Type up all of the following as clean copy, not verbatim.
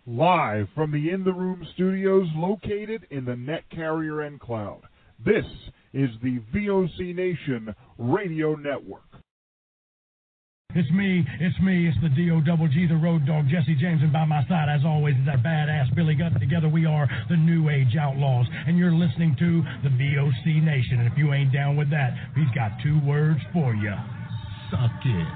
Live from the In the Room studios located in the Net Carrier and Cloud. This is the VOC Nation Radio Network. It's me, it's the D-O-double-G, the Road Dog, Jesse James, and by my side, as always, is that badass Billy Gunn. Together we are the New Age Outlaws, and you're listening to the VOC Nation, and if you ain't down with that, he's got two words for you. Suck it.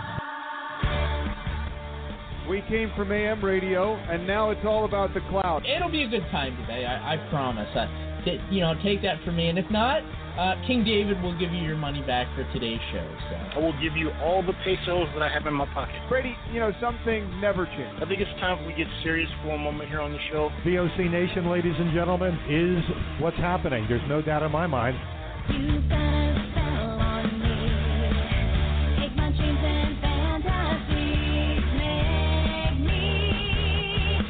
We came from AM radio, and now it's all about the cloud. It'll be a good time today, I promise. Take that from me, and if not, King David will give you your money back for today's show. So I will give you all the pesos that I have in my pocket. Brady, some things never change. I think it's time we get serious for a moment here on the show. VOC Nation, ladies and gentlemen, is what's happening. There's no doubt in my mind. You got a spell on me. Take my dreams and fantasies. Make me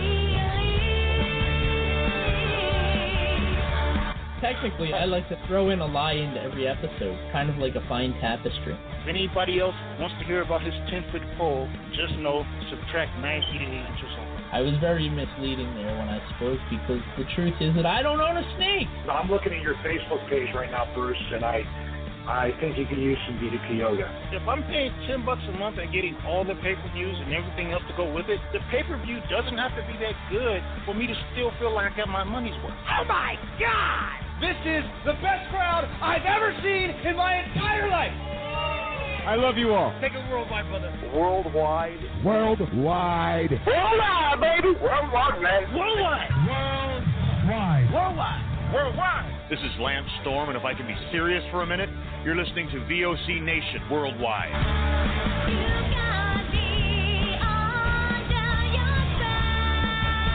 believe. Technically, I like to throw in a lie into every episode, kind of like a fine tapestry. If anybody else wants to hear about his 10-foot pole, just know, subtract 9 feet and 8 inches off. I was very misleading there when I spoke, because the truth is that I don't own a snake. I'm looking at your Facebook page right now, Bruce, and I think you can use some DDP yoga. If I'm paying $10 a month and getting all the pay-per-views and everything else to go with it, the pay-per-view doesn't have to be that good for me to still feel like I got my money's worth. Oh my God! This is the best crowd I've ever seen in my entire life. I love you all. Take it worldwide, brother. Worldwide. Worldwide. Worldwide, baby. Worldwide, man. Worldwide. Worldwide. Worldwide. Worldwide. This is Lance Storm, and if I can be serious for a minute, you're listening to VOC Nation Worldwide. You got me under your spell.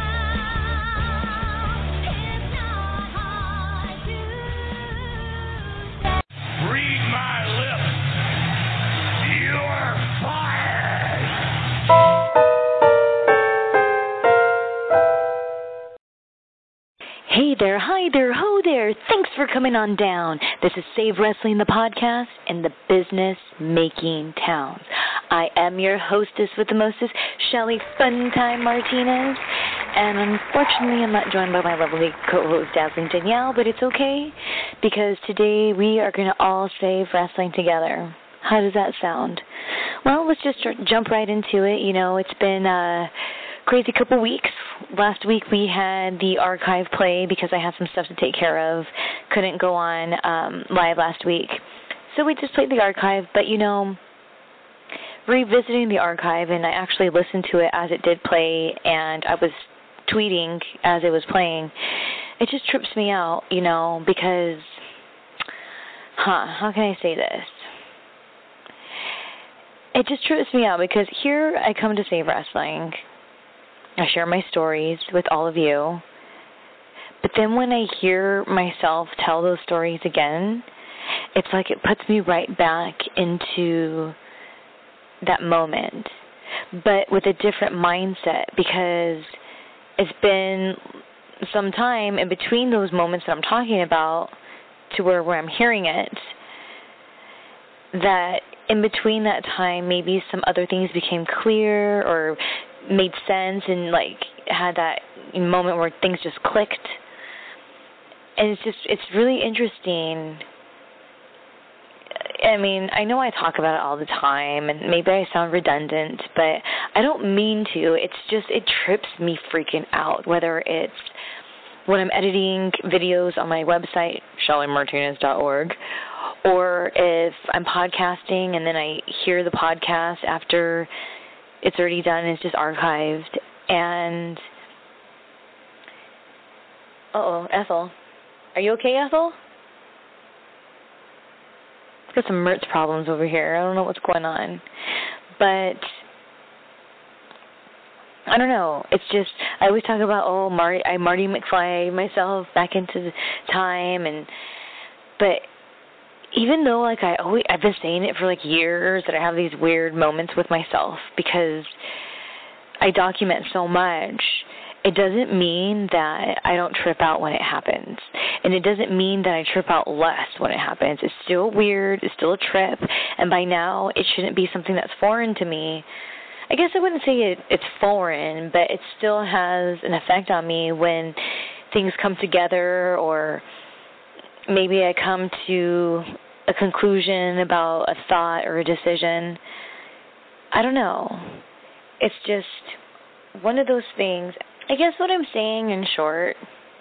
It's not hard to say. Read my lips. You're fired. Hey there, hi there, ho there. Thanks for coming on down. This is Save Wrestling, the podcast in the business-making towns. I am your hostess with the mostest, Shelly Funtime Martinez. And unfortunately, I'm not joined by my lovely co-host, Dazzling Danielle, but it's okay, because today we are going to all save wrestling together. How does that sound? Well, let's just jump right into it. It's been a crazy couple weeks. Last week we had the archive play because I had some stuff to take care of. Couldn't go on live last week. So we just played the archive, but revisiting the archive, and I actually listened to it as it did play, and I was tweeting as it was playing. It just trips me out, because, how can I say this? It just trips me out because here I come to Save Wrestling. I share my stories with all of you. But then when I hear myself tell those stories again, it's like it puts me right back into that moment, but with a different mindset, because it's been some time in between those moments that I'm talking about to where I'm hearing it, that in between that time maybe some other things became clear or made sense, and had that moment where things just clicked. And it's really interesting. I mean, I know I talk about it all the time, and maybe I sound redundant, but I don't mean to. It's just, it trips me freaking out, whether it's when I'm editing videos on my website, ShellyMartinez.org, or if I'm podcasting and then I hear the podcast after it's already done and it's just archived. And, Ethel. Are you okay, Ethel? I've got some Mertz problems over here. I don't know what's going on. But I don't know. It's just, I always talk about, I Marty McFly myself back into the time. But even though, I've been saying it for, years, that I have these weird moments with myself because I document so much, it doesn't mean that I don't trip out when it happens. And it doesn't mean that I trip out less when it happens. It's still weird. It's still a trip. And by now, it shouldn't be something that's foreign to me. I guess I wouldn't say it's foreign, but it still has an effect on me when things come together, or maybe I come to a conclusion about a thought or a decision. I don't know. It's just one of those things. I guess what I'm saying in short,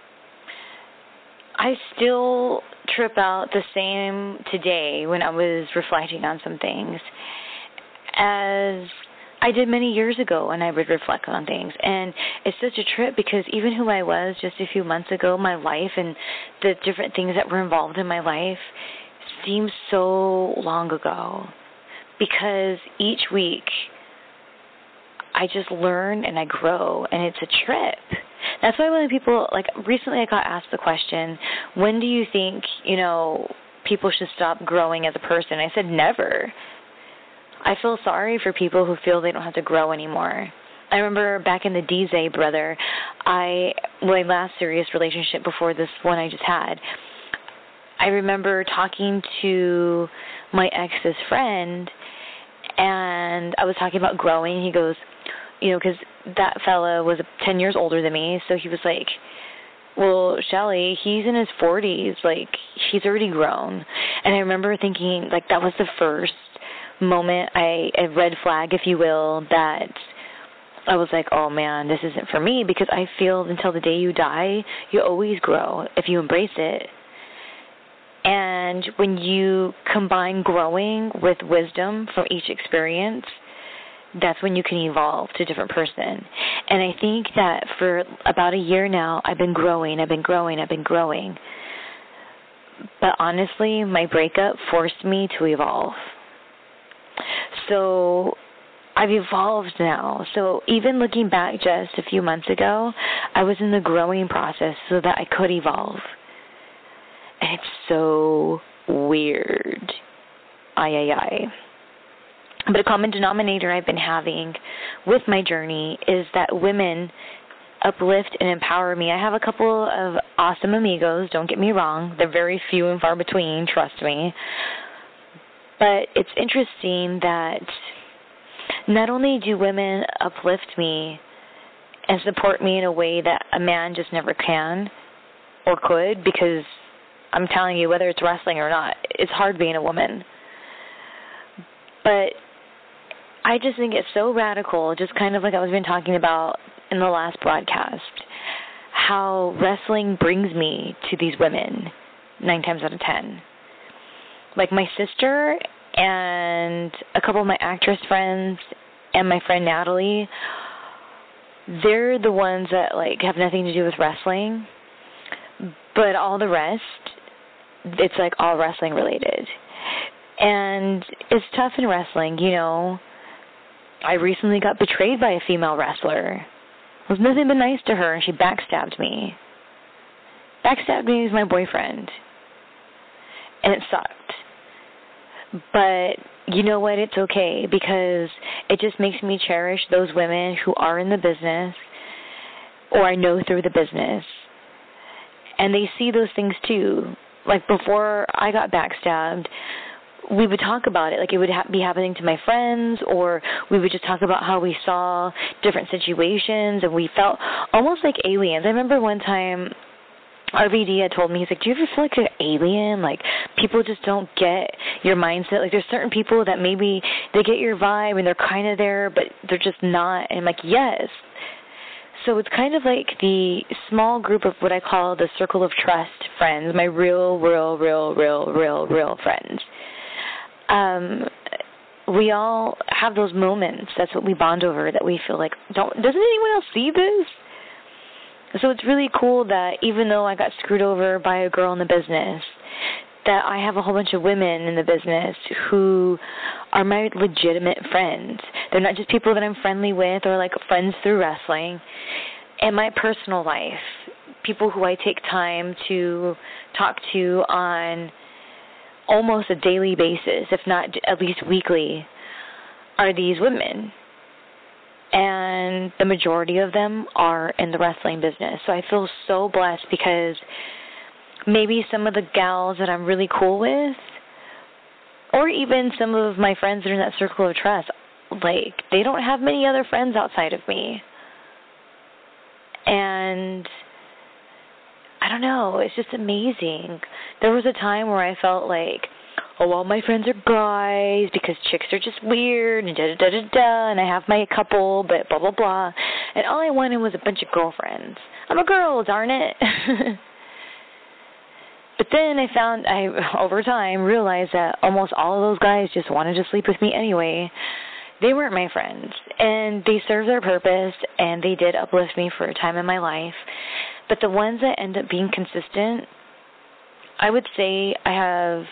I still trip out the same today when I was reflecting on some things as I did many years ago when I would reflect on things. And it's such a trip because even who I was just a few months ago, my life and the different things that were involved in my life seems so long ago, because each week I just learn and I grow, and it's a trip. That's why when people, like recently I got asked the question, when do you think, people should stop growing as a person? I said never. I feel sorry for people who feel they don't have to grow anymore. I remember back in the DZ, brother, my last serious relationship before this one I just had, I remember talking to my ex's friend, and I was talking about growing. He goes, because that fella was 10 years older than me, so he was like, well, Shelly, he's in his 40s, like, he's already grown. And I remember thinking, like, that was the first moment, a red flag, if you will, that I was like, oh man, this isn't for me, because I feel until the day you die, you always grow if you embrace it. And when you combine growing with wisdom from each experience, that's when you can evolve to a different person. And I think that for about a year now, I've been growing. But honestly, my breakup forced me to evolve. So I've evolved now. So even looking back just a few months ago, I was in the growing process so that I could evolve. And it's so weird. But a common denominator I've been having with my journey is that women uplift and empower me. I have a couple of awesome amigos, don't get me wrong. They're very few and far between, trust me. But it's interesting that not only do women uplift me and support me in a way that a man just never can or could, because I'm telling you, whether it's wrestling or not, it's hard being a woman. But I just think it's so radical, just kind of like I was been talking about in the last broadcast, how wrestling brings me to these women 9 times out of 10. Like my sister and a couple of my actress friends and my friend Natalie, they're the ones that like have nothing to do with wrestling, but all the rest, it's like all wrestling related. And it's tough in wrestling, I recently got betrayed by a female wrestler. I was nothing but nice to her, and she backstabbed me. Backstabbed me as my boyfriend. And it sucked. But you know what? It's okay, because it just makes me cherish those women who are in the business, or I know through the business. And they see those things too. Like before I got backstabbed, we would talk about it, like it would be happening to my friends, or we would just talk about how we saw different situations, and we felt almost like aliens. I remember one time RVD had told me, he's like, do you ever feel like an alien? Like, people just don't get your mindset. Like, there's certain people that maybe they get your vibe and they're kind of there, but they're just not. And I'm like, yes. So it's kind of like the small group of what I call the circle of trust friends, my real friends. We all have those moments. That's what we bond over, that we feel like, doesn't anyone else see this? So it's really cool that even though I got screwed over by a girl in the business, that I have a whole bunch of women in the business who are my legitimate friends. They're not just people that I'm friendly with or like friends through wrestling. In my personal life, people who I take time to talk to on almost a daily basis, if not at least weekly, are these women. And the majority of them are in the wrestling business. So I feel so blessed, because maybe some of the gals that I'm really cool with, or even some of my friends that are in that circle of trust, like they don't have many other friends outside of me. And I don't know, it's just amazing. There was a time where I felt like, oh, all my friends are guys because chicks are just weird and da-da-da-da-da, and I have my couple, but blah, blah, blah. And all I wanted was a bunch of girlfriends. I'm a girl, darn it. But then I over time, realized that almost all of those guys just wanted to sleep with me anyway. They weren't my friends, and they served their purpose, and they did uplift me for a time in my life. But the ones that end up being consistent, I would say I have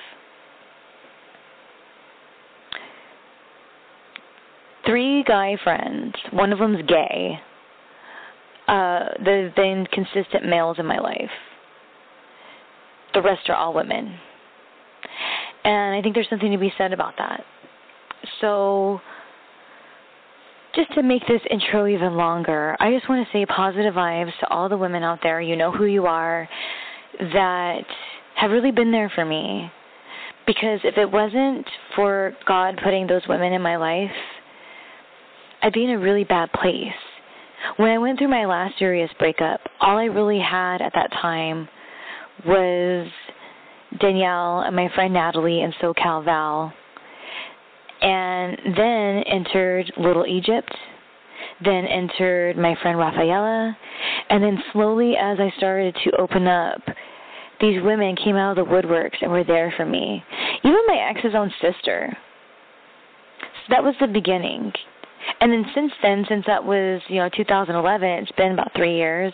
3 guy friends. One of them's gay. They've been consistent males in my life. The rest are all women. And I think there's something to be said about that. So, just to make this intro even longer, I just want to say positive vibes to all the women out there, you know who you are, that have really been there for me. Because if it wasn't for God putting those women in my life, I'd be in a really bad place. When I went through my last serious breakup, all I really had at that time was Danielle and my friend Natalie and SoCal Val. And then entered Little Egypt, then entered my friend Rafaela, and then slowly as I started to open up, these women came out of the woodworks and were there for me. Even my ex's own sister. So that was the beginning. And then since then, since that was, 2011, it's been about 3 years,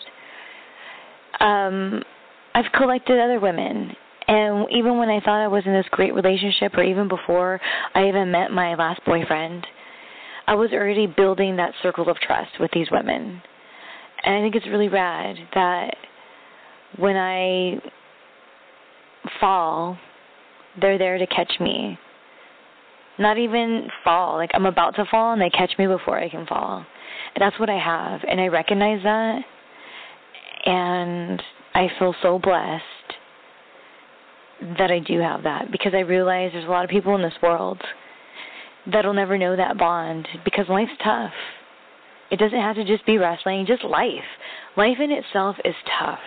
I've collected other women. And even when I thought I was in this great relationship, or even before I even met my last boyfriend, I was already building that circle of trust with these women. And I think it's really rad that when I fall, they're there to catch me. Not even fall, like I'm about to fall and they catch me before I can fall. And that's what I have. And I recognize that. And I feel so blessed that I do have that, because I realize there's a lot of people in this world that'll never know that bond, because life's tough. It doesn't have to just be wrestling, just life. Life in itself is tough.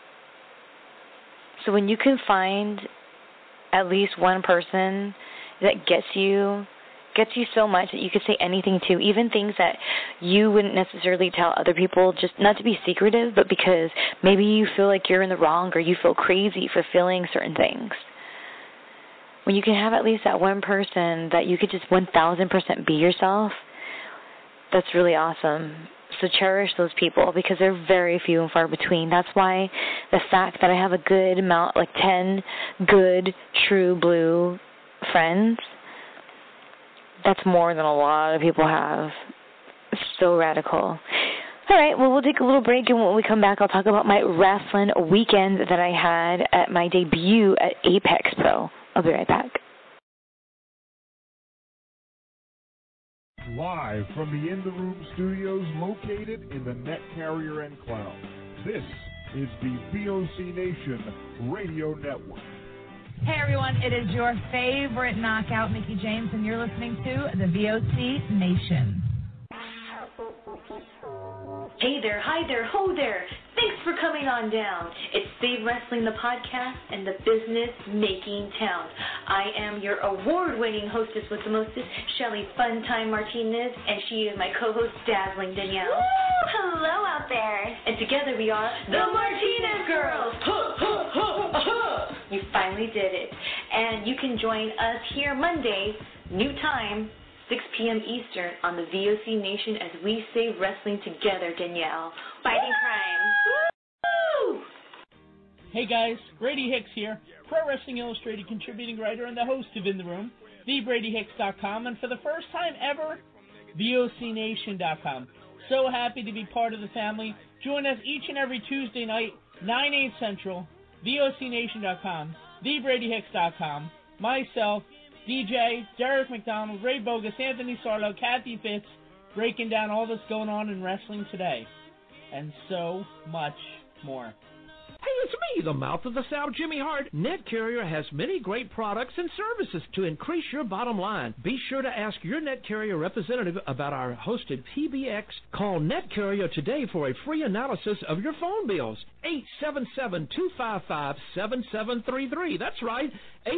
So when you can find at least one person that gets you so much that you could say anything to, even things that you wouldn't necessarily tell other people, just not to be secretive, but because maybe you feel like you're in the wrong or you feel crazy for feeling certain things. When you can have at least that one person that you could just 1,000% be yourself, that's really awesome. So cherish those people, because they're very few and far between. That's why the fact that I have a good amount, like 10 good, true blue friends, that's more than a lot of people have. It's so radical. All right, well, we'll take a little break, and when we come back, I'll talk about my wrestling weekend that I had at my debut at Apex Pro. I'll be right back. Live from the In the Room studios located in the Net Carrier Enclave, this is the VOC Nation Radio Network. Hey everyone, it is your favorite knockout, Mickie James, and you're listening to the VOC Nation. Hey there, hi there, ho there. Thanks for coming on down. It's Save Wrestling, the podcast, and the business-making town. I am your award-winning hostess with the mostest, Shelly Funtime Martinez, and she is my co-host, Dazzling Danielle. Woo! Hello out there. And together we are the Martinez Girls. You finally did it. And you can join us here Monday, new time, 6 p.m. Eastern on the VOC Nation as we save wrestling together, Danielle. Fighting crime. Woo! Hey guys, Brady Hicks here, Pro Wrestling Illustrated contributing writer and the host of In the Room, TheBradyHicks.com, and for the first time ever, VOCNation.com. So happy to be part of the family. Join us each and every Tuesday night, 9/8 Central, VOCNation.com, TheBradyHicks.com, myself, DJ, Derek McDonald, Ray Bogus, Anthony Sarlo, Kathy Fitz, breaking down all that's going on in wrestling today, and so much more. Hey, it's me, the mouth of the South, Jimmy Hart. Net Carrier has many great products and services to increase your bottom line. Be sure to ask your Net Carrier representative about our hosted PBX. Call Net Carrier today for a free analysis of your phone bills. 877-255-7733. That's right,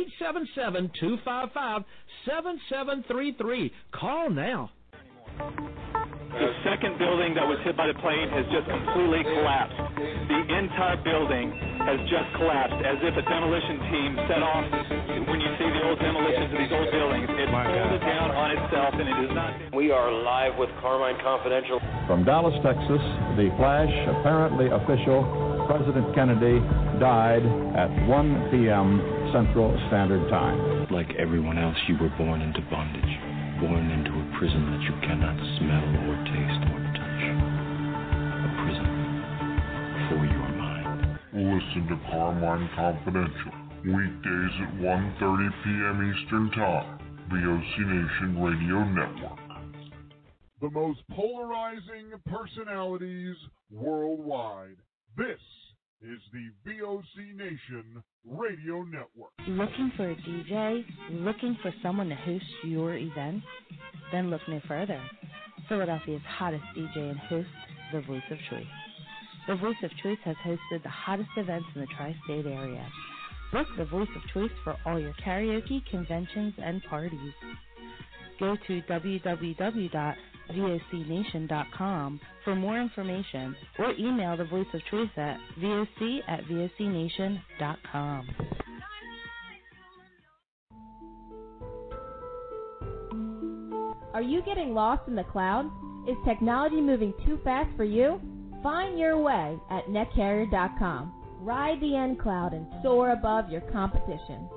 877-255-7733. Call now. The second building that was hit by the plane has just completely collapsed. The entire building has just collapsed as if a demolition team set off. When you see the old demolitions of these old buildings, it folded down on itself, and it is not. We are live with Carmine Confidential. From Dallas, Texas, the flash, apparently official, President Kennedy died at 1 p.m. Central Standard Time. Like everyone else, you were born into bondage. Born into a prison that you cannot smell or taste or touch. A prison for your mind. Listen to Carmine Confidential, weekdays at 1:30 p.m. Eastern Time, VOC Nation Radio Network. The most polarizing personalities worldwide. This is the VOC Nation Radio Network. Looking for a DJ? Looking for someone to host your event? Then look no further. Philadelphia's hottest DJ and host, The Voice of Choice. The Voice of Choice has hosted the hottest events in the tri-state area. Book The Voice of Choice for all your karaoke, conventions, and parties. Go to www.vocnation.com for more information, or email The Voice of Choice at voc@vocnation.com. Are you getting lost in the cloud? Is technology moving too fast for you? Find your way at netcarrier.com. Ride the N cloud and soar above your competition.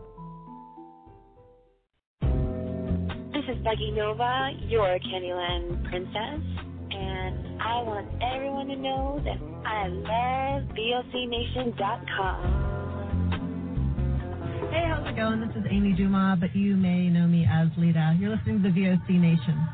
This is Becky Nova, your Candyland princess, and I want everyone to know that I love VOCNation.com. Hey, how's it going? This is Amy Dumas, but you may know me as Lita. You're listening to the VOC Nation.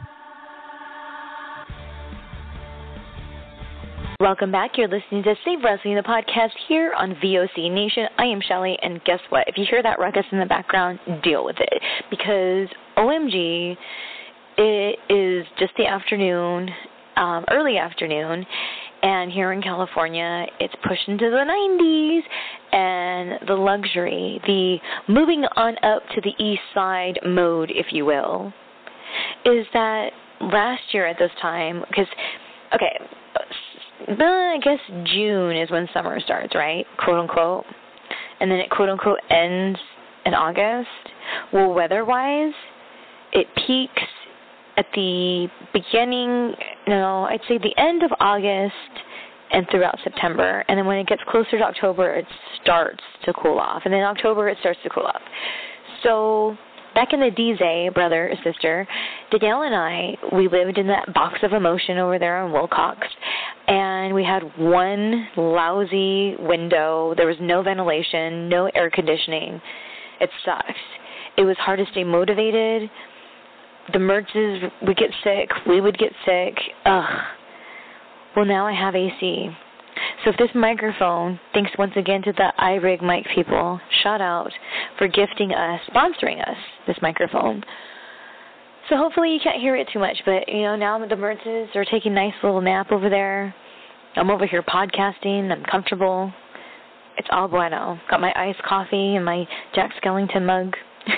Welcome back. You're listening to Save Wrestling, the podcast here on VOC Nation. I am Shelly, and guess what? If you hear that ruckus in the background, deal with it. Because, OMG, it is just the afternoon, early afternoon, and here in California, it's pushed into the 90s, and the luxury, the moving on up to the east side mode, if you will, is that last year at this time, because, okay, I guess June is when summer starts, right? Quote unquote. And then it quote unquote ends in August. Well, weather-wise, it peaks at the beginning, I'd say the end of August and throughout September. And then when it gets closer to October, it starts to cool off. And then in October, it starts to cool off. So back in the DZ, brother or sister, Danielle and I, we lived in that box of emotion over there on Wilcox, and we had one lousy window. There was no ventilation, no air conditioning. It sucked. It was hard to stay motivated. The merches would get sick. We would get sick. Ugh. Well, now I have AC. So if this microphone, thanks once again to the iRig mic people, shout out for gifting us, sponsoring us, this microphone. So hopefully you can't hear it too much, but, now the merches are taking a nice little nap over there. I'm over here podcasting. I'm comfortable. It's all bueno. Got my iced coffee and my Jack Skellington mug.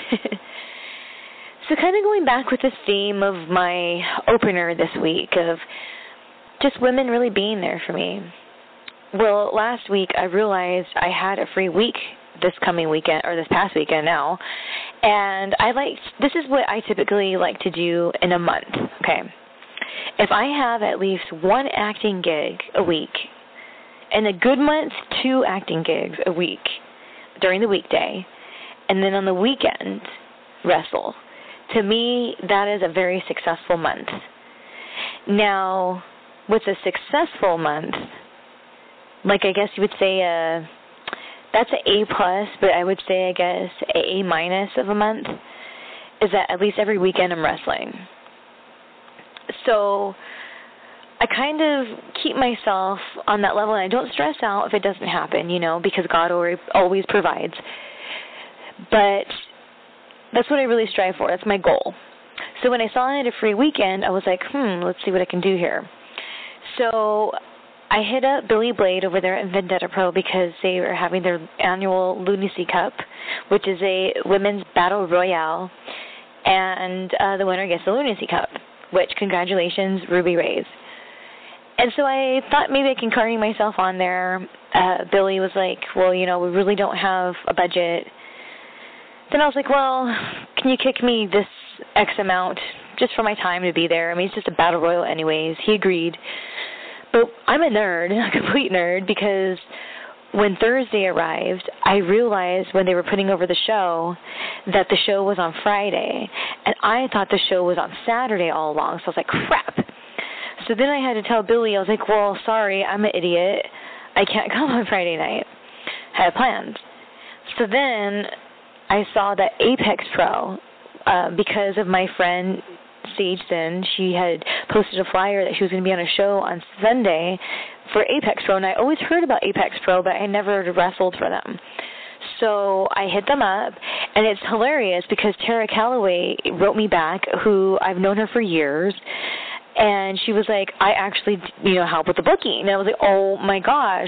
So kind of going back with the theme of my opener this week of just women really being there for me. Well, last week I realized I had a free week this coming weekend, or this past weekend now, and this is what I typically like to do in a month, okay? If I have at least one acting gig a week, in a good month, 2 acting gigs a week during the weekday, and then on the weekend, wrestle. To me, that is a very successful month. Now, with a successful month, like I guess you would say that's an A+, but I would say, I guess, A- of a month, is that at least every weekend I'm wrestling. So I kind of keep myself on that level, and I don't stress out if it doesn't happen, because God always provides. But that's what I really strive for. That's my goal. So when I saw I had a free weekend, I was like, let's see what I can do here. So I hit up Billy Blade over there at Vendetta Pro because they are having their annual Lunacy Cup, which is a women's battle royale, and the winner gets the Lunacy Cup, which, congratulations, Ruby Rays. And so I thought maybe I can carry myself on there. Billy was like, well, we really don't have a budget. Then I was like, well, can you kick me this X amount just for my time to be there? I mean, it's just a battle royal anyways. He agreed. But I'm a nerd, a complete nerd, because when Thursday arrived, I realized when they were putting over the show that the show was on Friday, and I thought the show was on Saturday all along, so I was like, crap. So then I had to tell Billy, I was like, well, sorry, I'm an idiot. I can't come on Friday night. I had plans. So then I saw that Apex Pro, because of my friend Sage Sin, she had posted a flyer that she was going to be on a show on Sunday for Apex Pro, and I always heard about Apex Pro, but I never wrestled for them. So I hit them up, and it's hilarious because Tara Calloway wrote me back, who I've known her for years, and she was like, I actually, help with the booking. And I was like, oh my gosh,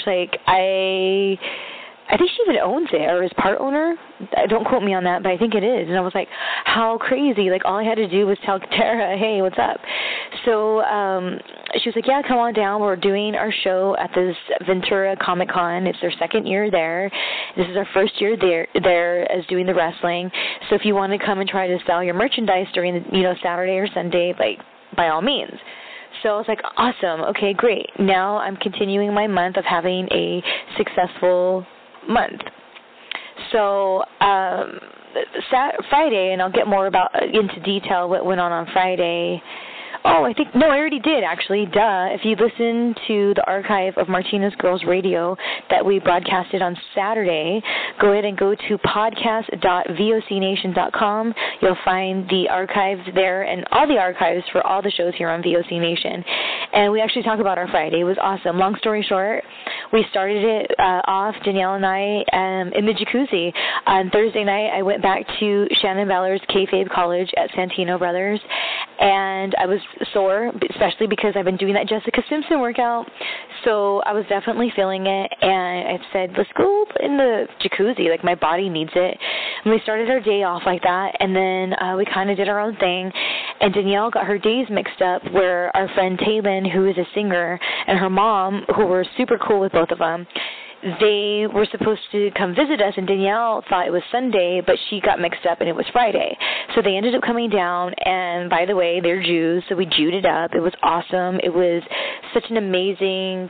I think she even owns it, or is part owner. Don't quote me on that, but I think it is. And I was like, how crazy. All I had to do was tell Tara, hey, what's up? So she was like, yeah, come on down. We're doing our show at this Ventura Comic Con. It's their second year there. This is our first year there as doing the wrestling. So if you want to come and try to sell your merchandise during the, Saturday or Sunday, by all means. So I was like, awesome. Okay, great. Now I'm continuing my month of having a successful month. So Friday, and I'll get more into detail what went on Friday. Oh, I already did, actually. Duh. If you listen to the archive of Martinez Girls Radio that we broadcasted on Saturday, go ahead and go to podcast.vocnation.com. You'll find the archives there and all the archives for all the shows here on VOC Nation. And we actually talk about our Friday. It was awesome. Long story short, we started it off, Danielle and I, in the jacuzzi. On Thursday night, I went back to Shannon Balor's Kayfabe College at Santino Brothers, and I was sore, especially because I've been doing that Jessica Simpson workout. So I was definitely feeling it, and I said, let's go in the jacuzzi. My body needs it. And we started our day off like that, and then we kind of did our own thing. And Danielle got her days mixed up where our friend Taylin, who is a singer, and her mom, who were super cool with both of them, they were supposed to come visit us, and Danielle thought it was Sunday, but she got mixed up, and it was Friday. So they ended up coming down, and by the way, they're Jews, so we Jewed it up. It was awesome. It was such an amazing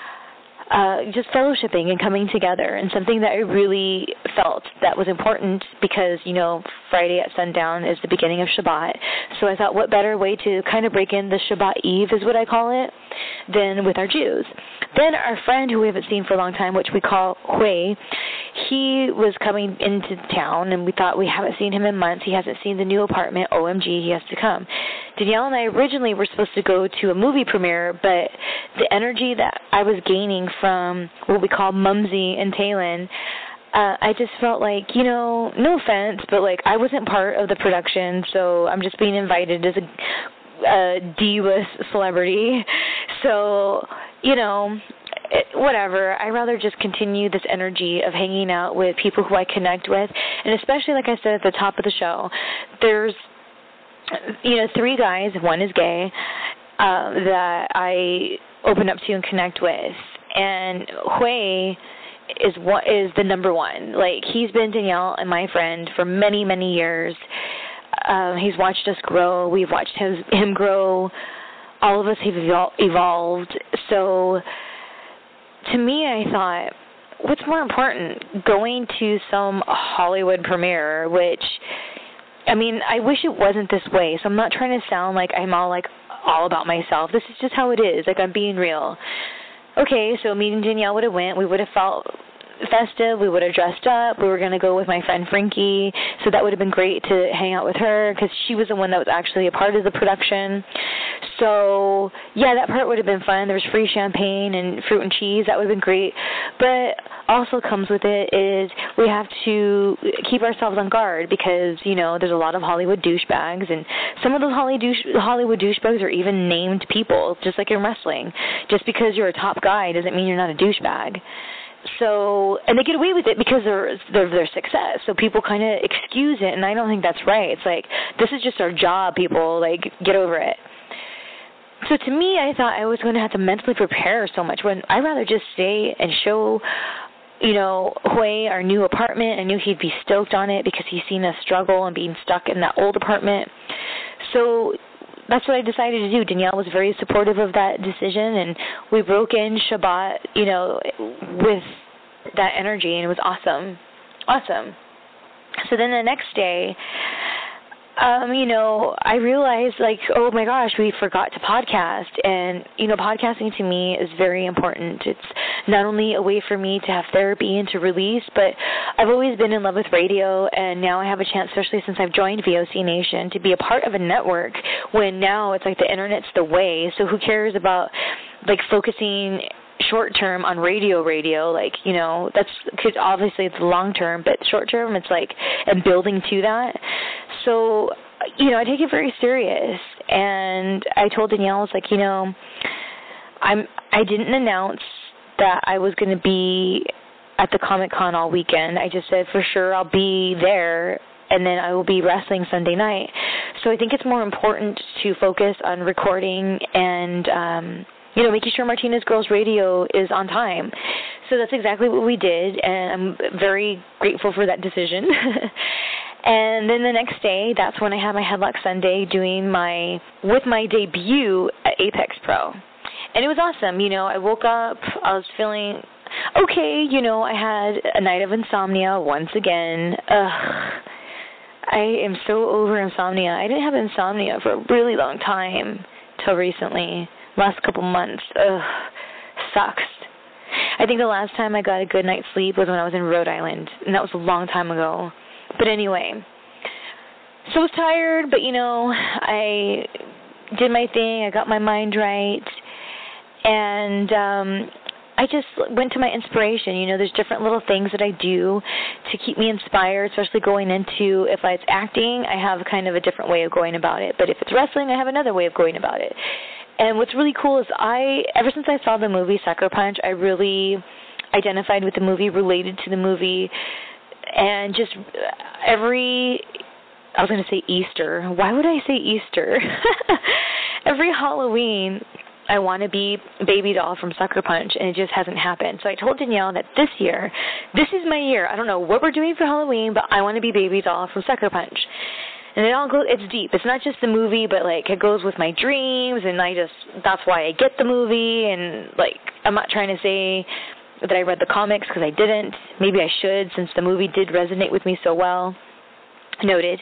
just fellowshipping and coming together, and something that I really felt that was important because, Friday at sundown is the beginning of Shabbat. So I thought, what better way to kind of break in the Shabbat Eve, is what I call it, than with our Jews. Then our friend, who we haven't seen for a long time, which we call Hui, he was coming into town, and we thought, we haven't seen him in months. He hasn't seen the new apartment. OMG, he has to come. Danielle and I originally were supposed to go to a movie premiere, but the energy that I was gaining from what we call Mumsy and Taylin, I just felt like, no offense, but I wasn't part of the production, so I'm just being invited as a D-list celebrity. So, whatever. I'd rather just continue this energy of hanging out with people who I connect with, and especially, like I said at the top of the show, there's 3 guys, one is gay, that I open up to and connect with. And Hui is the number one. He's been Danielle and my friend for many, many years. He's watched us grow. We've watched him grow. All of us have evolved. So to me, I thought, what's more important, going to some Hollywood premiere, which, I wish it wasn't this way. So I'm not trying to sound like I'm all about myself. This is just how it is. I'm being real. Okay, so me and Danielle would have went. We would have felt festive. We would have dressed up. We were going to go with my friend Frankie, so that would have been great to hang out with her because she was the one that was actually a part of the production. So, yeah, that part would have been fun. There was free champagne and fruit and cheese. That would have been great. But also comes with it is we have to keep ourselves on guard because, you know, there's a lot of Hollywood douchebags, and some of those Hollywood douchebags are even named people, just like in wrestling. Just because you're a top guy doesn't mean you're not a douchebag. So, and they get away with it because of their success. So people kind of excuse it, and I don't think that's right. It's like, this is just our job, people. Like, get over it. So to me, I thought I was going to have to mentally prepare so much when I'd rather just stay and show, you know, Hui our new apartment. I knew he'd be stoked on it because he's seen us struggle and being stuck in that old apartment. So that's what I decided to do. Danielle was very supportive of that decision, and we broke in Shabbat, you know, with that energy, and it was awesome. Awesome. So then the next day, you know, I realized, like, oh, my gosh, we forgot to podcast. And, you know, podcasting to me is very important. It's not only a way for me to have therapy and to release, but I've always been in love with radio, and now I have a chance, especially since I've joined VOC Nation, to be a part of a network when now it's like the Internet's the way. So who cares about, like, focusing short-term on radio, like, you know, that's because obviously it's long-term, but short-term it's like, and building to that. So, you know, I take it very serious, and I told Danielle, I was like, you know, I didn't announce that I was going to be at the Comic-Con all weekend. I just said for sure I'll be there, and then I will be wrestling Sunday night. So I think it's more important to focus on recording and, you know, making sure Martinez Girls Radio is on time. So that's exactly what we did, and I'm very grateful for that decision. And then the next day, that's when I had my Headlock Sunday doing my debut at Apex Pro. And it was awesome. You know, I woke up, I was feeling okay. You know, I had a night of insomnia once again. I am so over insomnia. I didn't have insomnia for a really long time till recently. Last couple months. Sucks. I think the last time I got a good night's sleep was when I was in Rhode Island, and that was a long time ago. But anyway, so I was tired, but, you know, I did my thing. I got my mind right, and I just went to my inspiration. You know, there's different little things that I do to keep me inspired, especially going into, if it's acting, I have kind of a different way of going about it. But if it's wrestling, I have another way of going about it. And what's really cool is ever since I saw the movie Sucker Punch, I really identified with the movie, related to the movie, and just I was going to say Easter. Why would I say Easter? Every Halloween, I want to be Baby Doll from Sucker Punch, and it just hasn't happened. So I told Danielle that this year, this is my year. I don't know what we're doing for Halloween, but I want to be Baby Doll from Sucker Punch. And it's deep. It's not just the movie, but, like, it goes with my dreams, and that's why I get the movie, and, like, I'm not trying to say that I read the comics because I didn't. Maybe I should, since the movie did resonate with me so well. Noted.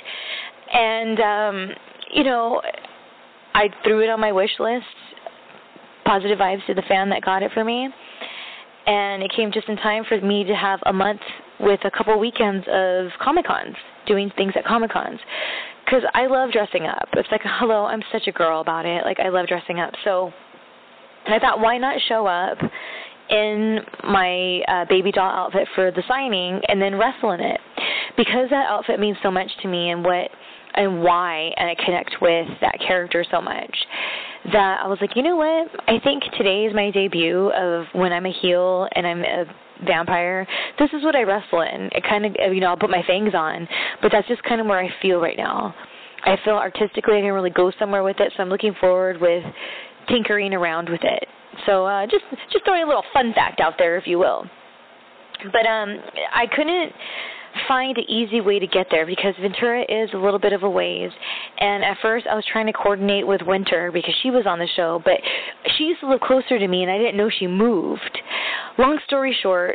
And, you know, I threw it on my wish list. Positive vibes to the fan that got it for me. And it came just in time for me to have a month with a couple weekends of Comic-Cons, doing things at Comic-Cons. Because I love dressing up. It's like, hello, I'm such a girl about it. Like, I love dressing up. So, and I thought, why not show up in my Baby Doll outfit for the signing and then wrestle in it? Because that outfit means so much to me, and why I connect with that character so much, that I was like, you know what? I think today is my debut of when I'm a heel and I'm a vampire. This is what I wrestle in. It kind of, you know, I'll put my fangs on, but that's just kind of where I feel right now. I feel artistically I can really go somewhere with it, so I'm looking forward with tinkering around with it. So just throwing a little fun fact out there, if you will. But I couldn't find an easy way to get there because Ventura is a little bit of a ways. And at first I was trying to coordinate with Winter because she was on the show, but she used to live closer to me and I didn't know she moved. Long story short,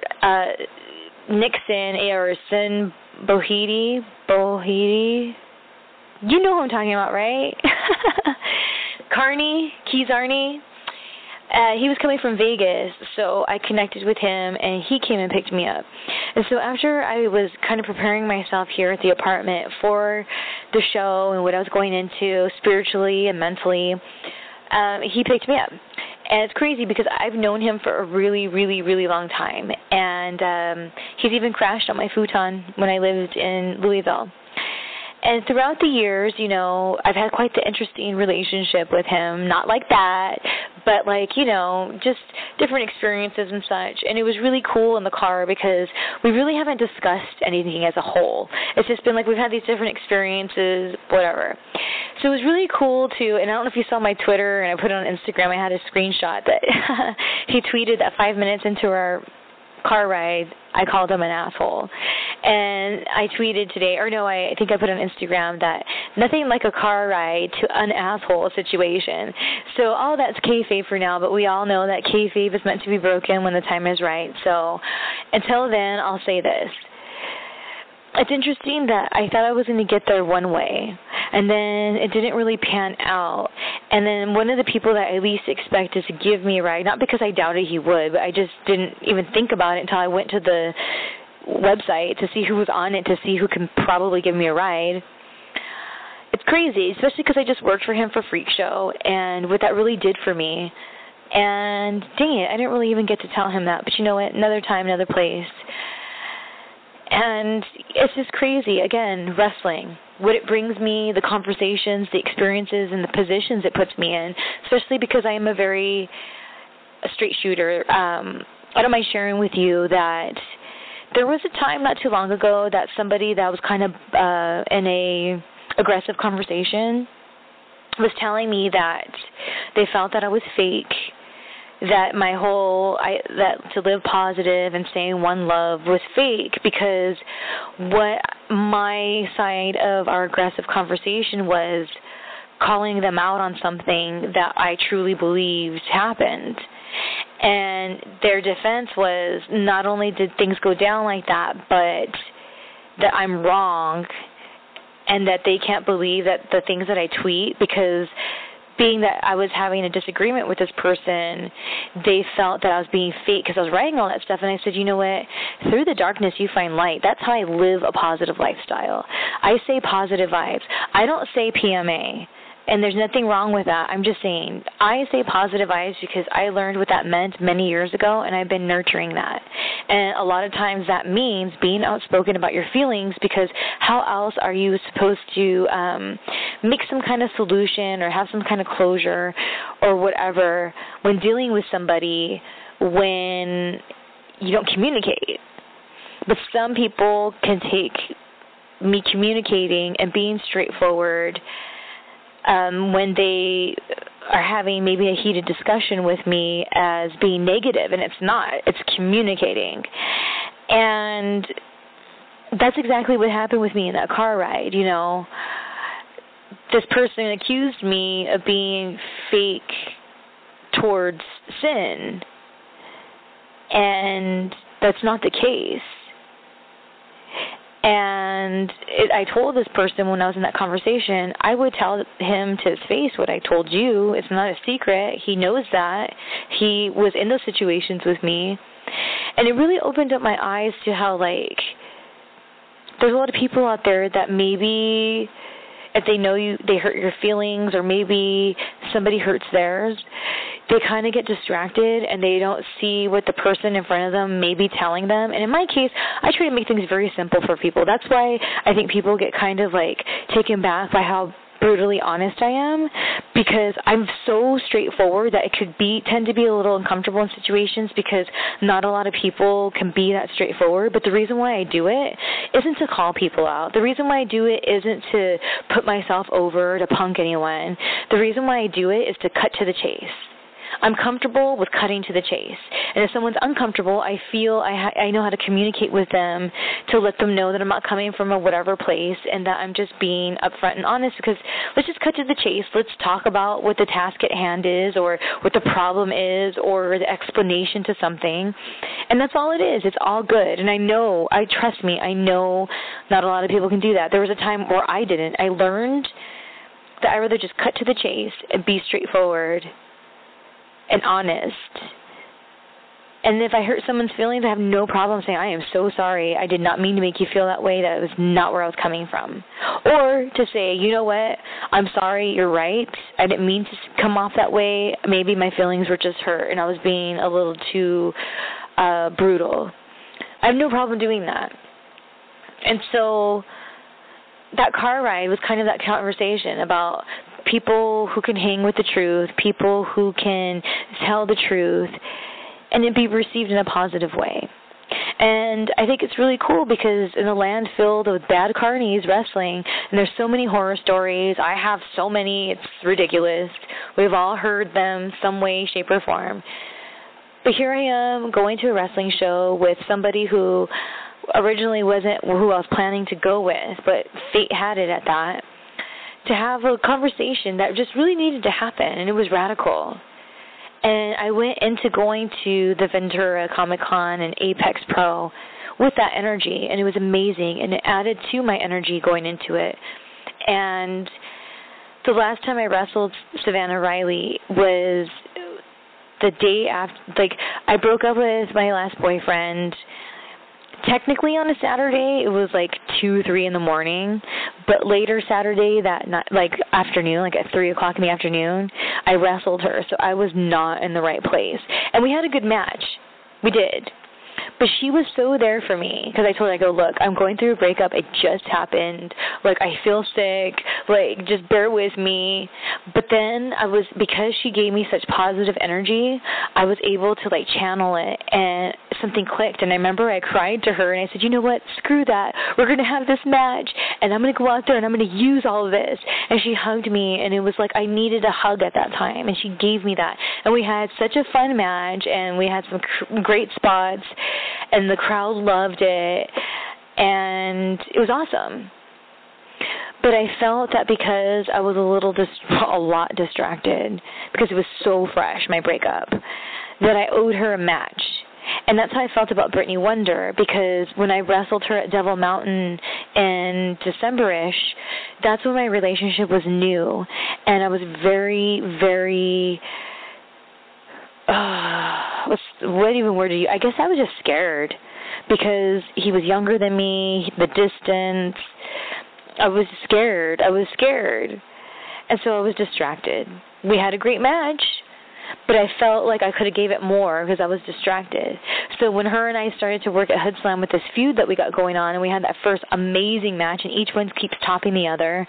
Nixon, Arison, Bohidi, you know who I'm talking about, right? Keys Arney. He was coming from Vegas, so I connected with him, and he came and picked me up. And so after I was kind of preparing myself here at the apartment for the show and what I was going into spiritually and mentally, he picked me up. And it's crazy because I've known him for a really, really, really long time. And he's even crashed on my futon when I lived in Louisville. And throughout the years, you know, I've had quite the interesting relationship with him. Not like that, but like, you know, just different experiences and such. And it was really cool in the car because we really haven't discussed anything as a whole. It's just been like we've had these different experiences, whatever. So it was really cool to, and I don't know if you saw my Twitter, and I put it on Instagram, I had a screenshot that he tweeted that 5 minutes into our car ride, I called him an asshole. And I tweeted today, or no, I think I put on Instagram that nothing like a car ride to an asshole situation. So all that's kayfabe for now, but we all know that kayfabe is meant to be broken when the time is right. So until then, I'll say this. It's interesting that I thought I was going to get there one way, and then it didn't really pan out. And then one of the people that I least expected to give me a ride, not because I doubted he would, but I just didn't even think about it until I went to the website to see who was on it, to see who can probably give me a ride. It's crazy, especially because I just worked for him for Freak Show, and what that really did for me. And dang it, I didn't really even get to tell him that. But you know what? Another time, another place. And it's just crazy. Again, wrestling, what it brings me, the conversations, the experiences, and the positions it puts me in, especially because I am a straight shooter. I don't mind sharing with you that there was a time not too long ago that somebody that was kind of in a aggressive conversation was telling me that they felt that I was fake, that my whole that to live positive and stay in one love was fake, because what my side of our aggressive conversation was calling them out on something that I truly believed happened. And their defense was not only did things go down like that, but that I'm wrong and that they can't believe that the things that I tweet, because being that I was having a disagreement with this person, they felt that I was being fake because I was writing all that stuff. And I said, you know what? Through the darkness, you find light. That's how I live a positive lifestyle. I say positive vibes. I don't say PMA. And there's nothing wrong with that. I'm just saying, I say positive vibes because I learned what that meant many years ago, and I've been nurturing that. And a lot of times that means being outspoken about your feelings, because how else are you supposed to make some kind of solution or have some kind of closure or whatever when dealing with somebody when you don't communicate? But some people can take me communicating and being straightforward when they are having maybe a heated discussion with me as being negative, and it's not. It's communicating. And that's exactly what happened with me in that car ride, you know. This person accused me of being fake towards sin, and that's not the case. And I told this person when I was in that conversation, I would tell him to his face what I told you. It's not a secret. He knows that. He was in those situations with me. And it really opened up my eyes to how, like, there's a lot of people out there that maybe if they know you, they hurt your feelings, or maybe somebody hurts theirs, they kind of get distracted and they don't see what the person in front of them may be telling them. And in my case, I try to make things very simple for people. That's why I think people get kind of like taken back by how brutally honest I am, because I'm so straightforward that it could tend to be a little uncomfortable in situations because not a lot of people can be that straightforward. But the reason why I do it isn't to call people out. The reason why I do it isn't to put myself over, to punk anyone. The reason why I do it is to cut to the chase. I'm comfortable with cutting to the chase. And if someone's uncomfortable, I feel I know how to communicate with them to let them know that I'm not coming from a whatever place and that I'm just being upfront and honest, because let's just cut to the chase. Let's talk about what the task at hand is, or what the problem is, or the explanation to something. And that's all it is. It's all good. And trust me, I know not a lot of people can do that. There was a time where I didn't. I learned that I'd rather just cut to the chase and be straightforward and honest. And if I hurt someone's feelings, I have no problem saying, I am so sorry. I did not mean to make you feel that way. That was not where I was coming from. Or to say, you know what, I'm sorry, you're right. I didn't mean to come off that way. Maybe my feelings were just hurt and I was being a little too brutal. I have no problem doing that. And so that car ride was kind of that conversation about people who can hang with the truth, people who can tell the truth, and it be received in a positive way. And I think it's really cool because in a land filled with bad carnies wrestling, and there's so many horror stories, I have so many, it's ridiculous. We've all heard them some way, shape, or form. But here I am going to a wrestling show with somebody who originally wasn't who I was planning to go with, but fate had it at that, to have a conversation that just really needed to happen, and it was radical. And I went into going to the Ventura Comic-Con and Apex Pro with that energy, and it was amazing, and it added to my energy going into it. And the last time I wrestled Savannah Riley was the day after, like, I broke up with my last boyfriend. Technically on a Saturday, it was like 2, 3 in the morning, but later Saturday, that night, like afternoon, like at 3 o'clock in the afternoon, I wrestled her, so I was not in the right place. And we had a good match. We did. But she was so there for me, because I told her, I go, look, I'm going through a breakup. It just happened. Like, I feel sick. Like, just bear with me. But then because she gave me such positive energy, I was able to, like, channel it, and something clicked. And I remember I cried to her, and I said, you know what? Screw that. We're going to have this match, and I'm going to go out there, and I'm going to use all of this. And she hugged me, and it was like I needed a hug at that time, and she gave me that. And we had such a fun match, and we had some great spots. And the crowd loved it, and it was awesome. But I felt that because I was a lot distracted, because it was so fresh, my breakup, that I owed her a match. And that's how I felt about Brittany Wonder, because when I wrestled her at Devil Mountain in December-ish, that's when my relationship was new, and I was very, very... what even word do you... I guess I was just scared because he was younger than me, the distance. I was scared. And so I was distracted. We had a great match, but I felt like I could have gave it more because I was distracted. So when her and I started to work at Hood Slam with this feud that we got going on, and we had that first amazing match, and each one keeps topping the other,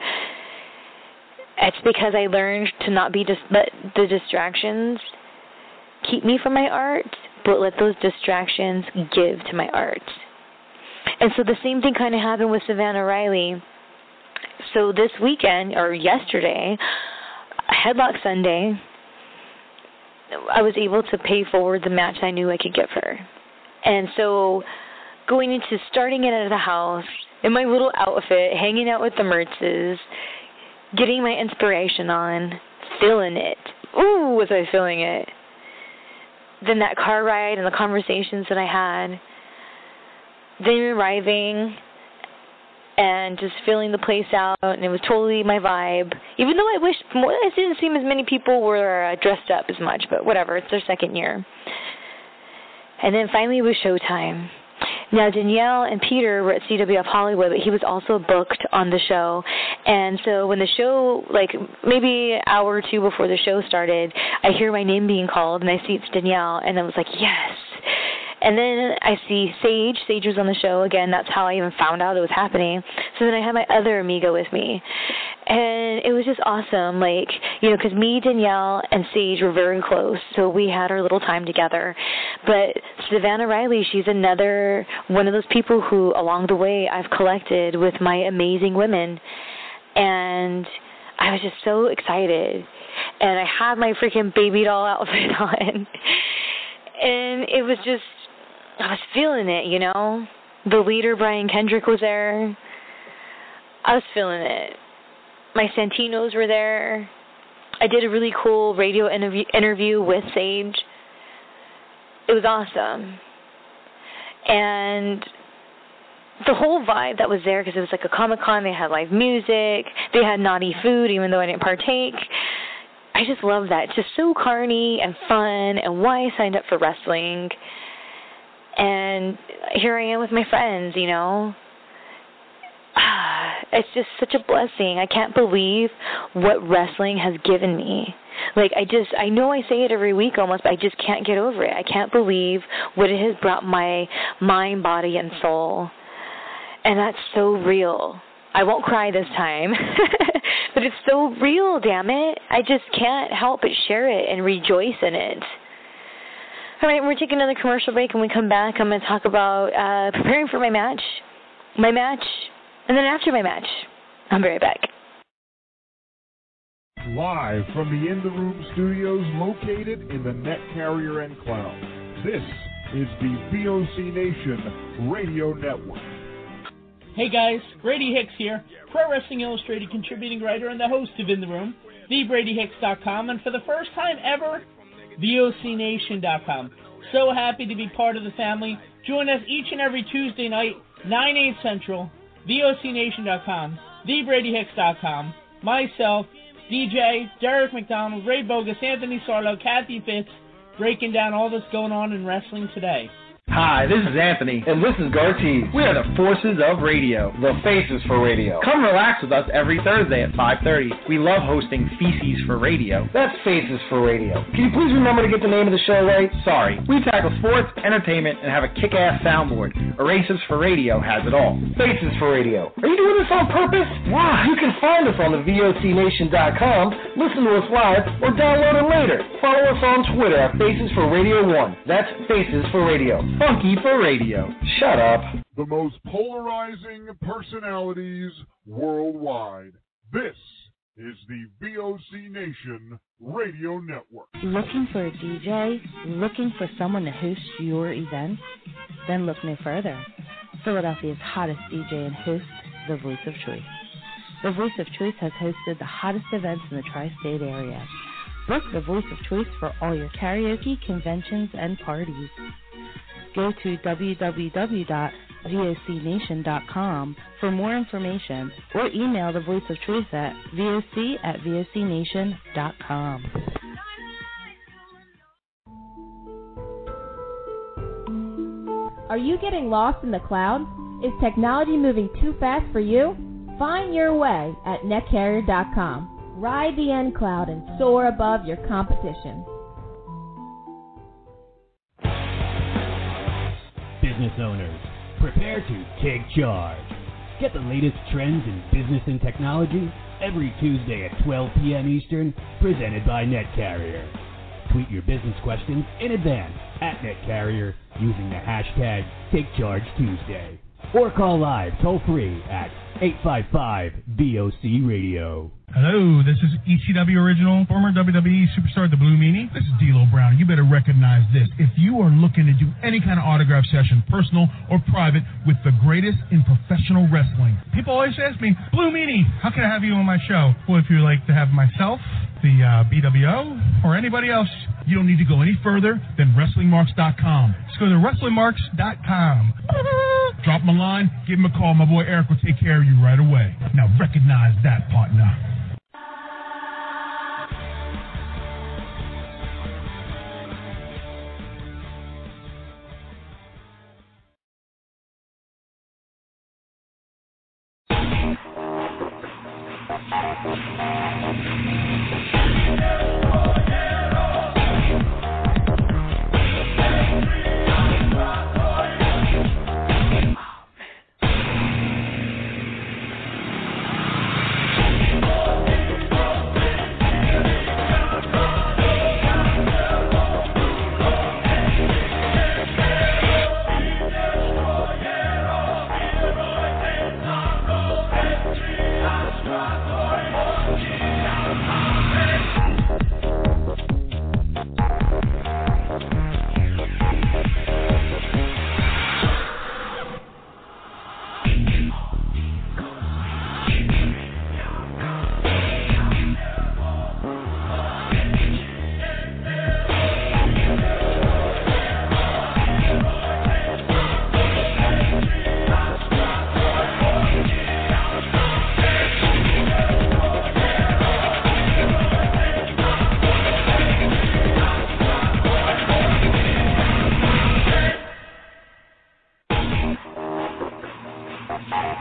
it's because I learned to not let the distractions keep me from my art, but let those distractions give to my art. And so the same thing kind of happened with Savannah Riley. So this weekend, or yesterday, Headlock Sunday, I was able to pay forward the match I knew I could give her. And so going into starting it at the house, in my little outfit, hanging out with the Mertzes, getting my inspiration on, feeling it. Ooh, was I feeling it. Then that car ride and the conversations that I had, then arriving and just filling the place out, and it was totally my vibe. Even though I wish it didn't seem as many people were dressed up as much, but whatever, it's their second year. And then finally it was showtime. Now, Danielle and Peter were at CWF Hollywood, but he was also booked on the show. And so when the show, like maybe an hour or two before the show started, I hear my name being called, and I see it's Danielle, and I was like, yes. And then I see Sage. Sage was on the show again. That's how I even found out it was happening. So then I had my other amigo with me. And it was just awesome, like, you know, because me, Danielle, and Sage were very close, so we had our little time together. But Savannah Riley, she's another one of those people who, along the way, I've collected with my amazing women. And I was just so excited. And I had my freaking baby doll outfit on. And it was just, I was feeling it, you know. The leader, Brian Kendrick, was there. I was feeling it. My Santinos were there. I did a really cool radio interview with Sage. It was awesome. And the whole vibe that was there, because it was like a Comic-Con, they had live music, they had naughty food, even though I didn't partake. I just love that. It's just so carny and fun, and why I signed up for wrestling. And here I am with my friends, you know. It's just such a blessing. I can't believe what wrestling has given me. Like, I know I say it every week almost, but I just can't get over it. I can't believe what it has brought my mind, body, and soul. And that's so real. I won't cry this time, but it's so real, damn it. I just can't help but share it and rejoice in it. All right, we're taking another commercial break. When we come back, I'm going to talk about preparing for my match, and then after my match. I'll be right back. Live from the In the Room studios located in the Net Carrier and Cloud, this is the VOC Nation Radio Network. Hey guys, Brady Hicks here, Pro Wrestling Illustrated contributing writer and the host of In the Room, TheBradyHicks.com, and for the first time ever, VOCNation.com. So happy to be part of the family. Join us each and every Tuesday night, 9/8 Central, VOCNation.com, TheBradyHicks.com, myself, DJ, Derek McDonald, Ray Bogus, Anthony Sarlo, Kathy Fitz, breaking down all that's going on in wrestling today. Hi, this is Anthony. And this is Gartiz. We are the forces of radio. The faces for radio. Come relax with us every Thursday at 5:30. We love hosting Feces for Radio. That's Faces for Radio. Can you please remember to get the name of the show right? Sorry. We tackle sports, entertainment, and have a kick-ass soundboard. Erases for Radio has it all. Faces for Radio. Are you doing this on purpose? Why? You can find us on the VOCNation.com, listen to us live, or download it later. Follow us on Twitter at Faces for Radio 1. That's Faces for Radio. Funky for radio. Shut up. The most polarizing personalities worldwide. This is the VOC Nation Radio Network. Looking for a DJ? Looking for someone to host your event? Then look no further. Philadelphia's hottest DJ and host, the Voice of Choice. The Voice of Choice has hosted the hottest events in the tri-state area. Book the Voice of Choice for all your karaoke, conventions, and parties. Go to www.vocnation.com for more information, or email the Voice of Choice at voc@vocnation.com. Are you getting lost in the cloud? Is technology moving too fast for you? Find your way at netcarrier.com. Ride the N Cloud and soar above your competition. Business owners, prepare to take charge. Get the latest trends in business and technology every Tuesday at 12 p.m. Eastern, presented by NetCarrier. Tweet your business questions in advance at NetCarrier using the hashtag TakeChargeTuesday. Or call live toll-free at 855-VOC-Radio. Hello, this is ECW Original, former WWE superstar The Blue Meanie. This is D'Lo Brown. You better recognize this. If you are looking to do any kind of autograph session, personal or private, with the greatest in professional wrestling, people always ask me, Blue Meanie, how can I have you on my show? Well, if you like to have myself, the BWO, or anybody else, you don't need to go any further than WrestlingMarks.com. Just go to WrestlingMarks.com. Drop him a line, give him a call. My boy Eric will take care of you right away. Now recognize that, partner.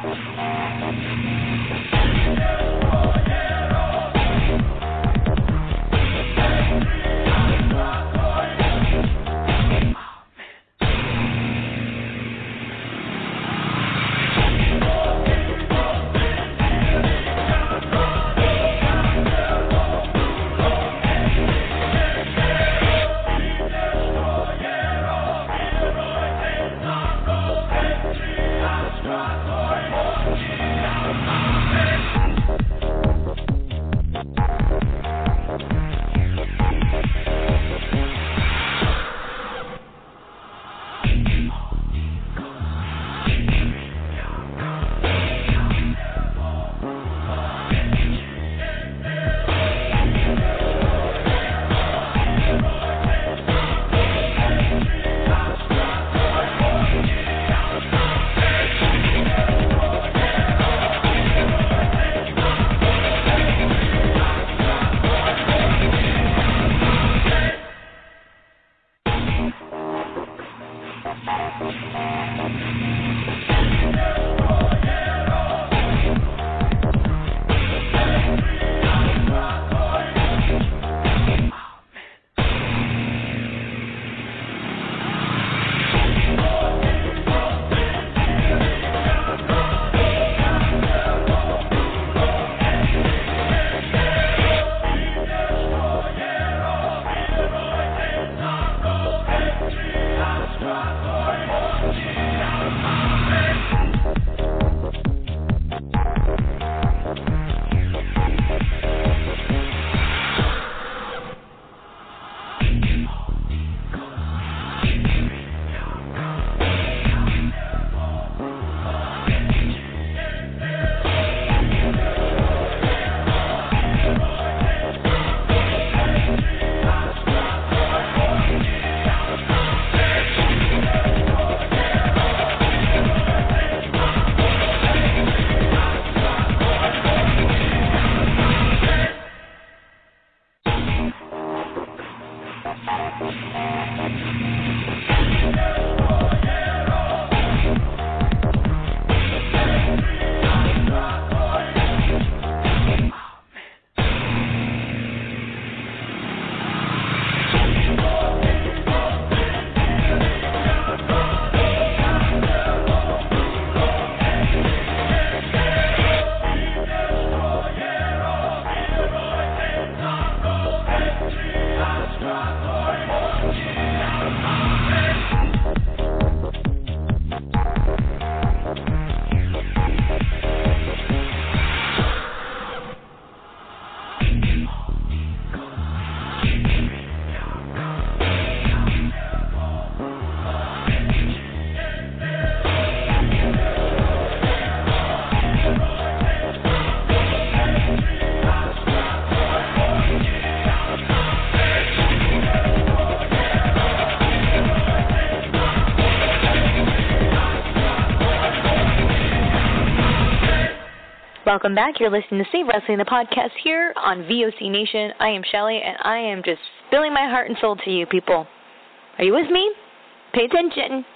Welcome back. You're listening to Save Wrestling, the podcast here on VOC Nation. I am Shelly, and I am just spilling my heart and soul to you people. Are you with me? Pay attention.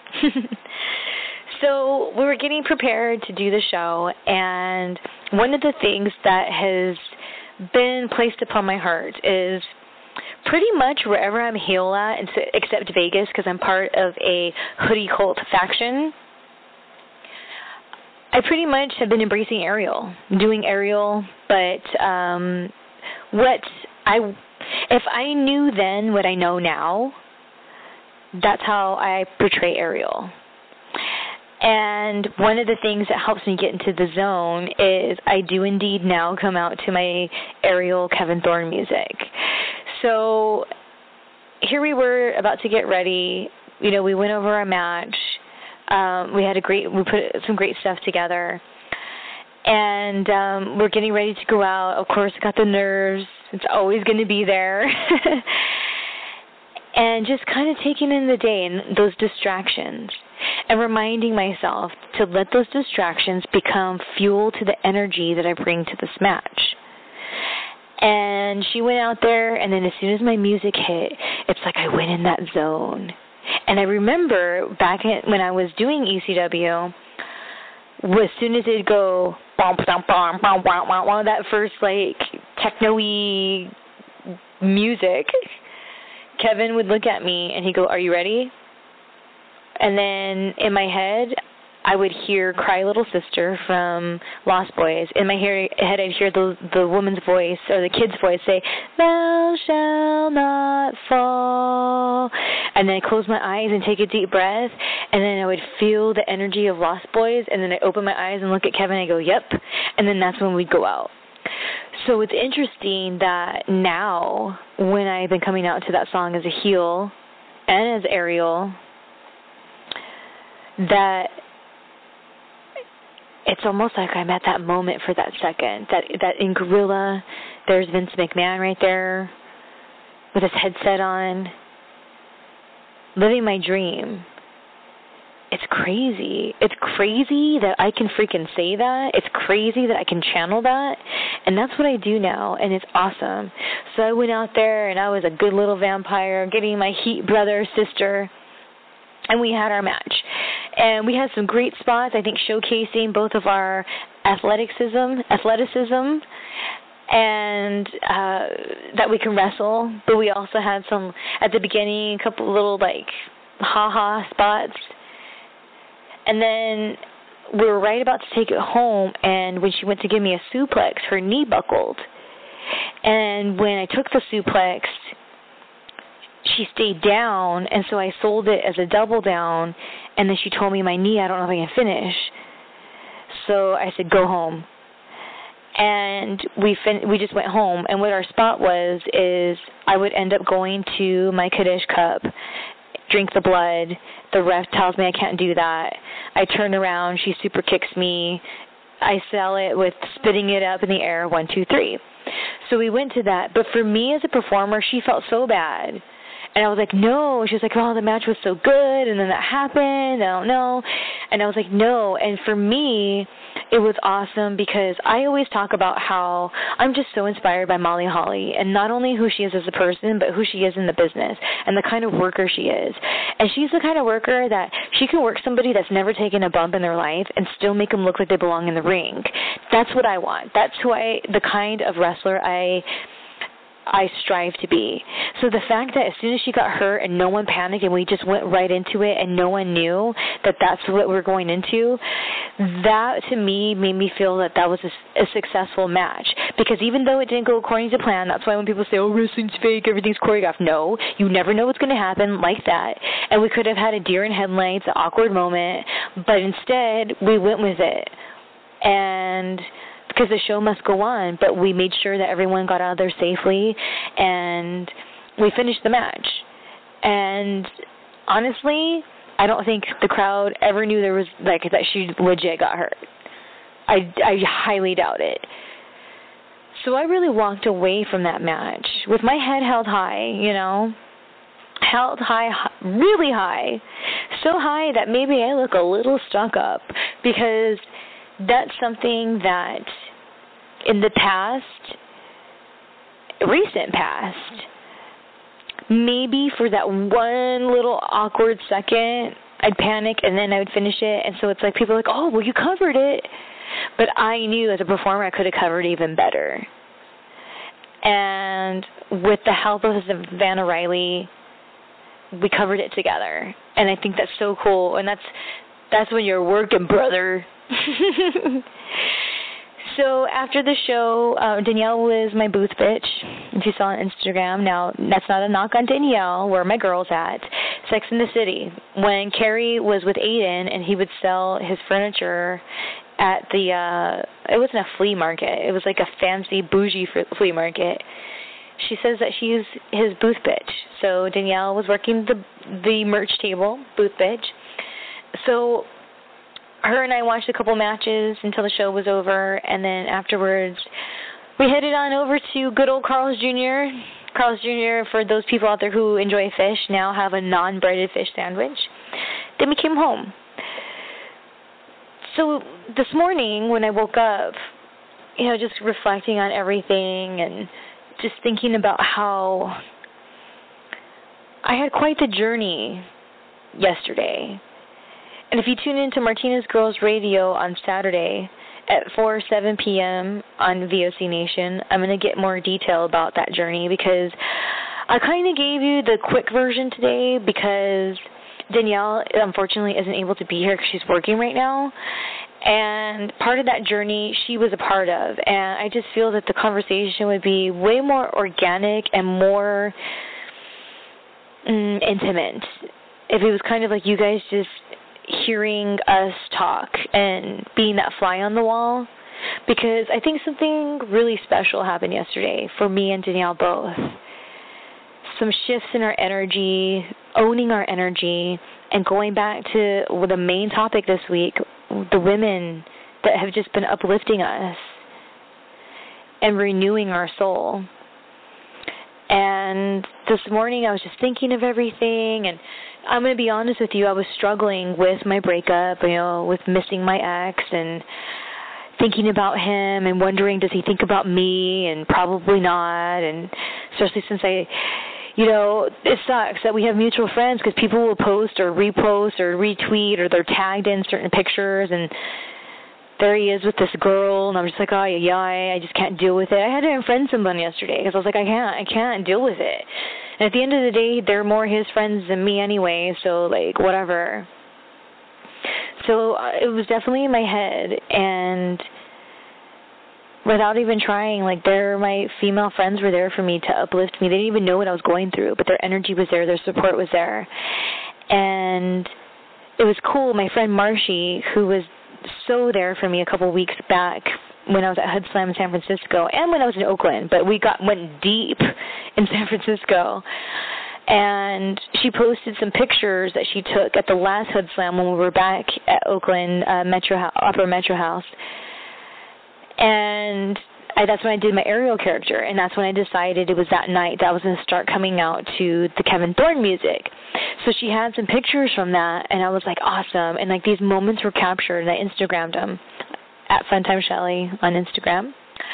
So we were getting prepared to do the show, and one of the things that has been placed upon my heart is pretty much wherever I'm heel at, except Vegas, because I'm part of a hoodie cult faction, I pretty much have been embracing aerial, doing aerial, but if I knew then what I know now, that's how I portray aerial. And one of the things that helps me get into the zone is I do indeed now come out to my aerial Kevin Thorne music. So here we were about to get ready. You know, we went over our match. We put some great stuff together, and we're getting ready to go out. Of course, got the nerves. It's always going to be there. And just kind of taking in the day and those distractions and reminding myself to let those distractions become fuel to the energy that I bring to this match. And she went out there, and then as soon as my music hit, it's like I went in that zone. And I remember back when I was doing ECW, as soon as it'd go, that first, like, techno-y music, Kevin would look at me and he'd go, "Are you ready?" And then in my head, I would hear Cry Little Sister from Lost Boys. In my head, I'd hear the woman's voice or the kid's voice say, "Thou shalt not fall." And then I'd close my eyes and take a deep breath, and then I would feel the energy of Lost Boys, and then I'd open my eyes and look at Kevin and I'd go, "Yep." And then that's when we'd go out. So it's interesting that now, when I've been coming out to that song as a heel and as Ariel, that it's almost like I'm at that moment for that second. That in Gorilla, there's Vince McMahon right there with his headset on, living my dream. It's crazy. It's crazy that I can freaking say that. It's crazy that I can channel that. And that's what I do now, and it's awesome. So I went out there, and I was a good little vampire, getting my heat brother, sister, and we had our match. And we had some great spots, I think, showcasing both of our athleticism, and that we can wrestle. But we also had some, at the beginning, a couple little, like, ha-ha spots. And then we were right about to take it home, and when she went to give me a suplex, her knee buckled. And when I took the suplex, she stayed down, and so I sold it as a double down, and then she told me my knee, I don't know if I can finish. So I said, go home. And we just went home, and what our spot was is I would end up going to my Kaddish cup, drink the blood. The ref tells me I can't do that. I turn around, she super kicks me. I sell it with spitting it up in the air, 1, 2, 3. So we went to that. But for me as a performer, she felt so bad. And I was like, no. She was like, oh, the match was so good, and then that happened. I don't know. And I was like, no. And for me, it was awesome because I always talk about how I'm just so inspired by Molly Holly, and not only who she is as a person, but who she is in the business and the kind of worker she is. And she's the kind of worker that she can work somebody that's never taken a bump in their life and still make them look like they belong in the ring. That's what I want. That's the kind of wrestler I strive to be. So the fact that as soon as she got hurt and no one panicked and we just went right into it and no one knew that that's what we're going into, that to me made me feel that that was a successful match. Because even though it didn't go according to plan, that's why when people say, oh, wrestling's fake, everything's choreographed. No, you never know what's going to happen like that. And we could have had a deer in headlights, an awkward moment, but instead we went with it. And because the show must go on, but we made sure that everyone got out of there safely, and we finished the match. And honestly, I don't think the crowd ever knew there was, like, that she legit got hurt. I highly doubt it. So I really walked away from that match with my head held high, held high, really high, so high that maybe I look a little stuck up, because that's something that in the past, recent past, maybe for that one little awkward second, I'd panic and then I would finish it. And so it's like people are like, oh, well, you covered it. But I knew as a performer I could have covered it even better. And with the help of Savannah Riley, we covered it together. And I think that's so cool. And that's when you're working, brother. So after the show, Danielle was my booth bitch, if you saw on Instagram. Now, that's not a knock on Danielle, where my girl's at. Sex in the City. When Carrie was with Aiden and he would sell his furniture at it wasn't a flea market. It was like a fancy, bougie flea market. She says that she's his booth bitch. So Danielle was working the merch table, booth bitch. So her and I watched a couple matches until the show was over, and then afterwards we headed on over to good old Carl's Jr. Carl's Jr., for those people out there who enjoy fish, now have a non-breaded fish sandwich. Then we came home. So this morning when I woke up, just reflecting on everything and just thinking about how I had quite the journey yesterday. And if you tune into Martinez Girls Radio on Saturday at 7 p.m. on VOC Nation, I'm going to get more detail about that journey, because I kind of gave you the quick version today because Danielle, unfortunately, isn't able to be here because she's working right now. And part of that journey she was a part of. And I just feel that the conversation would be way more organic and more intimate if it was kind of like you guys just hearing us talk and being that fly on the wall. Because I think something really special happened yesterday for me and Danielle both. Some shifts in our energy, owning our energy, and going back to the main topic this week, the women that have just been uplifting us and renewing our soul. And this morning I was just thinking of everything, and I'm going to be honest with you, I was struggling with my breakup, with missing my ex and thinking about him and wondering, does he think about me? And probably not. And especially since it sucks that we have mutual friends, because people will post or repost or retweet, or they're tagged in certain pictures, and there he is with this girl, and I'm just like, oh, yeah, I just can't deal with it. I had to unfriend someone yesterday because I was like, I can't deal with it. And at the end of the day, they're more his friends than me anyway, so, whatever. So it was definitely in my head, and without even trying, my female friends were there for me to uplift me. They didn't even know what I was going through, but their energy was there, their support was there. And it was cool. My friend Marshy, who was so there for me a couple weeks back when I was at Hood Slam in San Francisco, and when I was in Oakland, but we went deep in San Francisco. And she posted some pictures that she took at the last Hood Slam when we were back at Oakland Upper Metro House. And that's when I did my Ariel character, and that's when I decided it was that night that I was going to start coming out to the Kevin Thorne music. So she had some pictures from that, and I was like, awesome. And these moments were captured, and I Instagrammed them at Funtime Shelly on Instagram.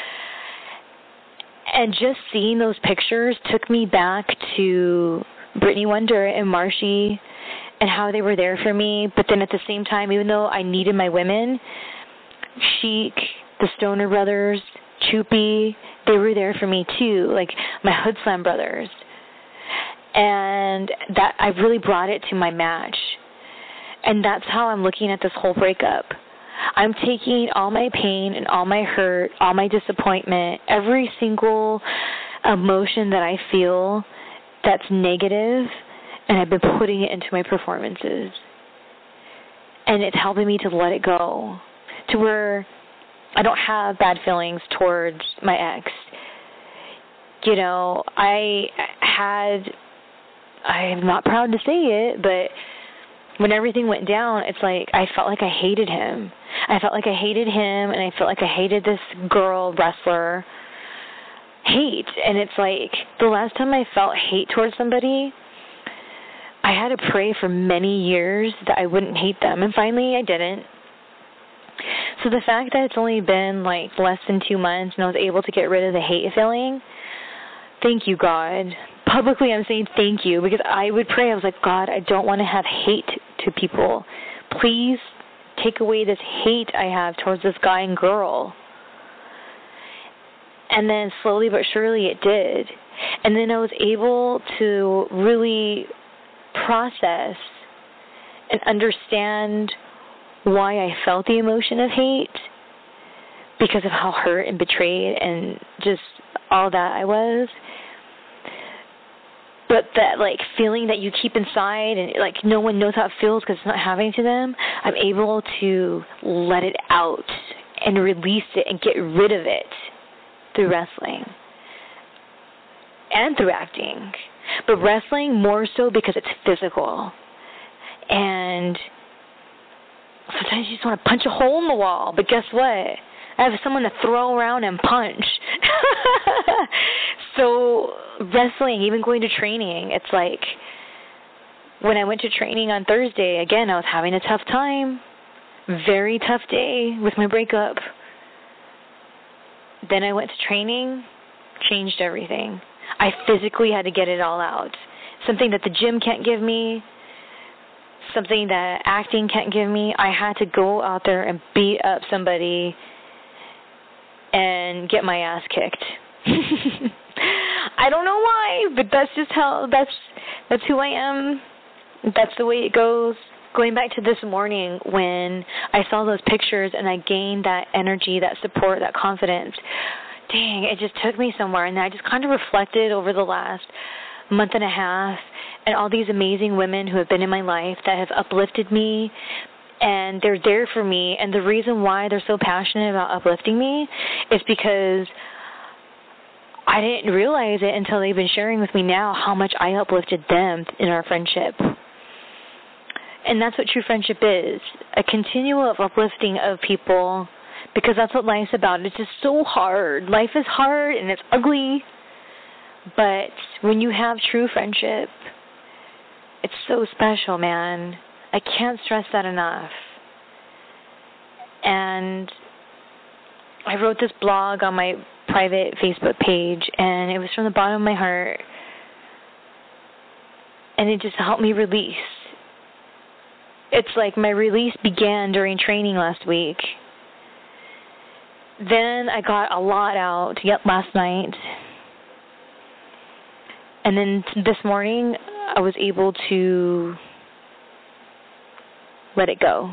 And just seeing those pictures took me back to Brittany Wonder and Marshy and how they were there for me. But then at the same time, even though I needed my women, Chic, the Stoner Brothers, Choopy, they were there for me too, my Hood Slam brothers. And that I really brought it to my match. And that's how I'm looking at this whole breakup. I'm taking all my pain and all my hurt, all my disappointment, every single emotion that I feel that's negative, and I've been putting it into my performances. And it's helping me to let it go, to where I don't have bad feelings towards my ex. I'm not proud to say it, but when everything went down, it's I felt like I hated him. I felt like I hated him, and I felt like I hated this girl wrestler. Hate. And it's the last time I felt hate towards somebody, I had to pray for many years that I wouldn't hate them, and finally I didn't. So the fact that it's only been less than 2 months and I was able to get rid of the hate feeling, thank you, God. Publicly I'm saying thank you, because I would pray. I was like, God, I don't want to have hate to people. Please take away this hate I have towards this guy and girl. And then slowly but surely it did. And then I was able to really process and understand why I felt the emotion of hate, because of how hurt and betrayed and just all that I was. But that feeling that you keep inside, and no one knows how it feels because it's not happening to them, I'm able to let it out and release it and get rid of it through wrestling and through acting. But wrestling more so because it's physical. And sometimes you just want to punch a hole in the wall, but guess what? I have someone to throw around and punch. So wrestling, even going to training, it's when I went to training on Thursday, again, I was having a tough time. Very tough day with my breakup. Then I went to training, changed everything. I physically had to get it all out. Something that the gym can't give me, something that acting can't give me. I had to go out there and beat up somebody and get my ass kicked. I don't know why, but that's just that's who I am. That's the way it goes. Going back to this morning when I saw those pictures and I gained that energy, that support, that confidence, dang, it just took me somewhere. And I just kind of reflected over the last month and a half and all these amazing women who have been in my life that have uplifted me, and they're there for me. And the reason why they're so passionate about uplifting me is because I didn't realize it until they've been sharing with me now how much I uplifted them in our friendship. And that's what true friendship is, a continual uplifting of people, because that's what life's about. It's just so hard. Life is hard and it's ugly, but when you have true friendship, it's so special, man. I can't stress that enough. And I wrote this blog on my private Facebook page, and it was from the bottom of my heart, and it just helped me release. It's like my release began during training last week. Then I got a lot out last night. And then this morning, I was able to let it go.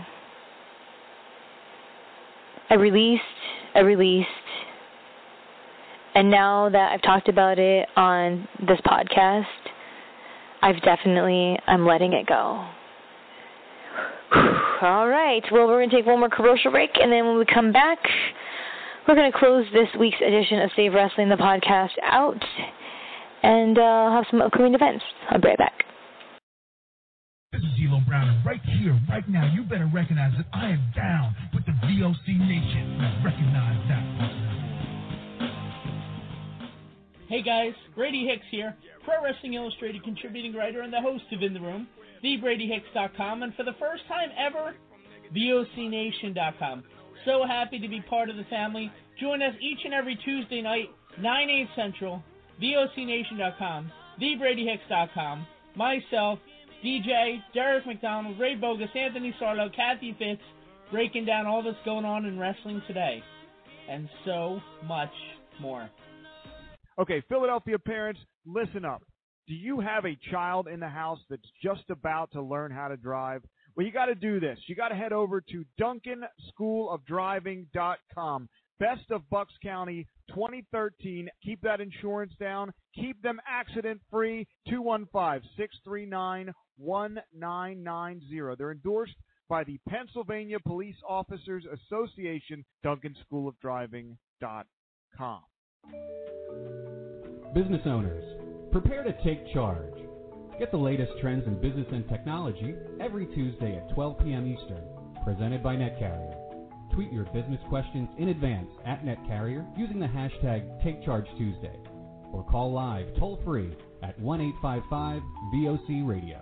I released. And now that I've talked about it on this podcast, I'm letting it go. All right. Well, we're going to take one more commercial break, and then when we come back, we're going to close this week's edition of Save Wrestling, the podcast, out, and have some upcoming events. I'll be right back. This is D'Lo Brown, and right here, right now, you better recognize that I am down with the VOC Nation. Recognize that. Hey guys, Brady Hicks here, Pro Wrestling Illustrated contributing writer and the host of In the Room, TheBradyHicks.com, and for the first time ever, VOCNation.com. So happy to be part of the family. Join us each and every Tuesday night, 9/8 Central, VOCNation.com, TheBradyHicks.com, myself, DJ, Derek McDonald, Ray Bogus, Anthony Sarlo, Kathy Fitz, breaking down all that's going on in wrestling today, and so much more. Okay, Philadelphia parents, listen up. Do you have a child in the house that's just about to learn how to drive? Well, you got to do this. You got to head over to DuncanSchoolOfDriving.com. Best of Bucks County 2013. Keep that insurance down. Keep them accident-free. 215-639-1990. They're endorsed by the Pennsylvania Police Officers Association. DuncanSchoolOfDriving.com. Business owners, prepare to take charge. Get the latest trends in business and technology every Tuesday at 12 p.m. Eastern, presented by NetCarrier. Tweet your business questions in advance at NetCarrier using the hashtag TakeChargeTuesday, or call live toll-free at 1-855-VOC-RADIO.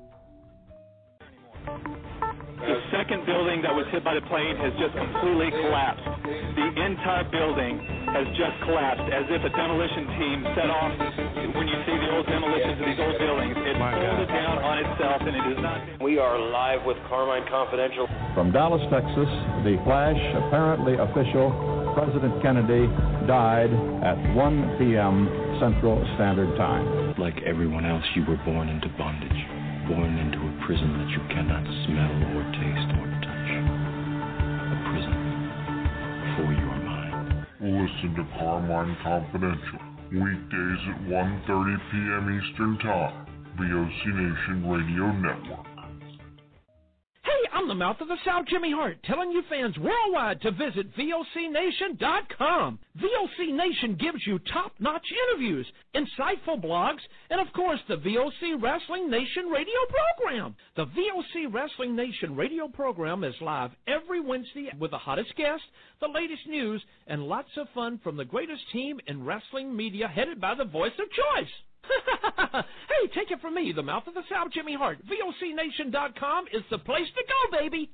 The second building that was hit by the plane has just completely collapsed. The entire building has just collapsed as if a demolition team set off. When you see the old demolitions of these old buildings, it folded down on itself, and it is not. We are live with Carmine Confidential. From Dallas, Texas, the flash, apparently official, President Kennedy died at 1 p.m. Central Standard Time. Like everyone else, you were born into bondage, born into a prison that you cannot smell or taste or touch. A prison for your mind. Listen to Carmine Confidential, weekdays at 1:30 p.m. Eastern Time, VOC Nation Radio Network. Hey, I'm the mouth of the South, Jimmy Hart, telling you fans worldwide to visit VOCNation.com. VOC Nation gives you top-notch interviews, insightful blogs, and, of course, the VOC Wrestling Nation radio program. The VOC Wrestling Nation radio program is live every Wednesday with the hottest guests, the latest news, and lots of fun from the greatest team in wrestling media headed by the voice of choice. Hey, take it from me, the mouth of the South, Jimmy Hart. VOCNation.com is the place to go, baby.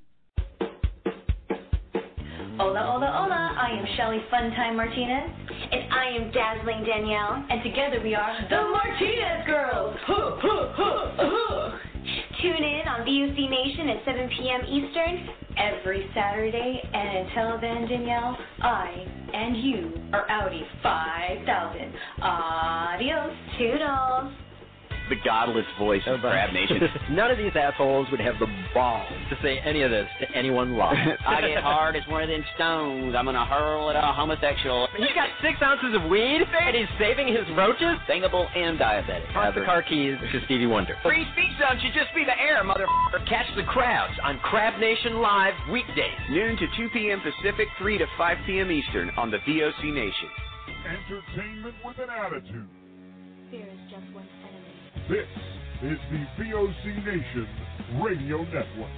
Hola, hola, hola. I am Shelly Funtime Martinez. And I am Dazzling Danielle. And together we are the Martinez Girls. Tune in on VOC Nation at 7 p.m. Eastern every Saturday. And until then, Danielle, I and you are Audi 5000. Adios, toodles. The godless voice of Crab Nation. None of these assholes would have the balls to say any of this to anyone live. I get hard as one of them stones. I'm going to hurl at a homosexual. He's got 6 ounces of weed, and he's saving his roaches? Singable and diabetic. Toss the car keys to Stevie Wonder. Free speech zone should just be the air, motherfucker. Catch the crowds on Crab Nation Live weekdays. Noon to 2 p.m. Pacific, 3 to 5 p.m. Eastern on the VOC Nation. Entertainment with an attitude. Fear is just one enemy. This is the VOC Nation Radio Network.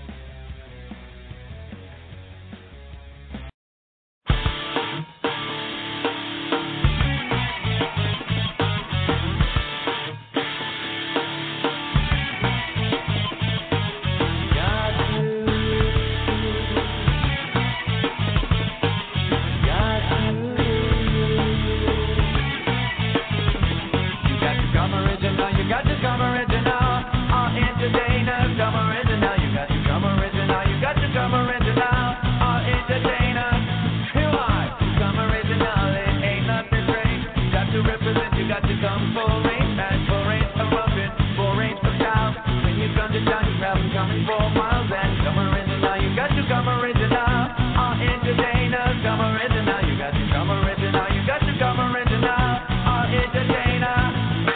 You got to come original, all entertainers come original. You got to come original, you got to come original, all entertainers. Who are come original? It ain't nothing strange. You got to represent, you got to come full range, and full range of rubbing, full range of style. When you come to town, you travel coming 4 miles and come original. You got to come original, all entertainers come original. You got to come original, you got to come original, all entertainers.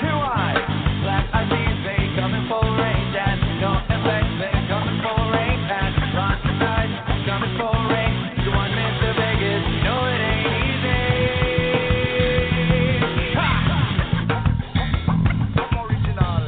Coming full range and no effect, they coming full range and run tonight, coming full range. You want Mr. Vegas, you know it ain't easy. Ha! Come original.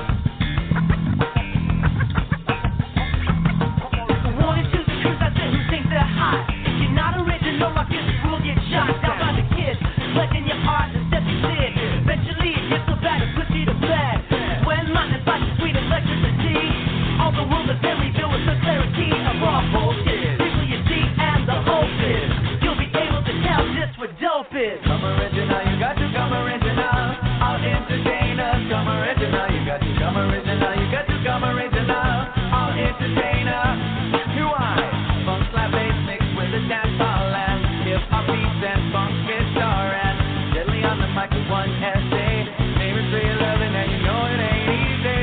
1 and 2 because I said who thinks they're hot. If you're not original, I guess you will get shot down by the kids, collecting your art and step you did. Eventually it gets so bad it puts you to bed. Sweet electricity. All the rules are very built with the clarity of raw bullshit. People you see and the hope is you'll be able to tell just what dope is. Come original, you got to come original. All entertainers come original. You got to come original, you got to come original. All entertainers. Who I? Funk slap bass mixed with a dance ball and hip hop beats and funk guitar and deadly on the mic with one essay. Favorite 311 and you know it ain't easy.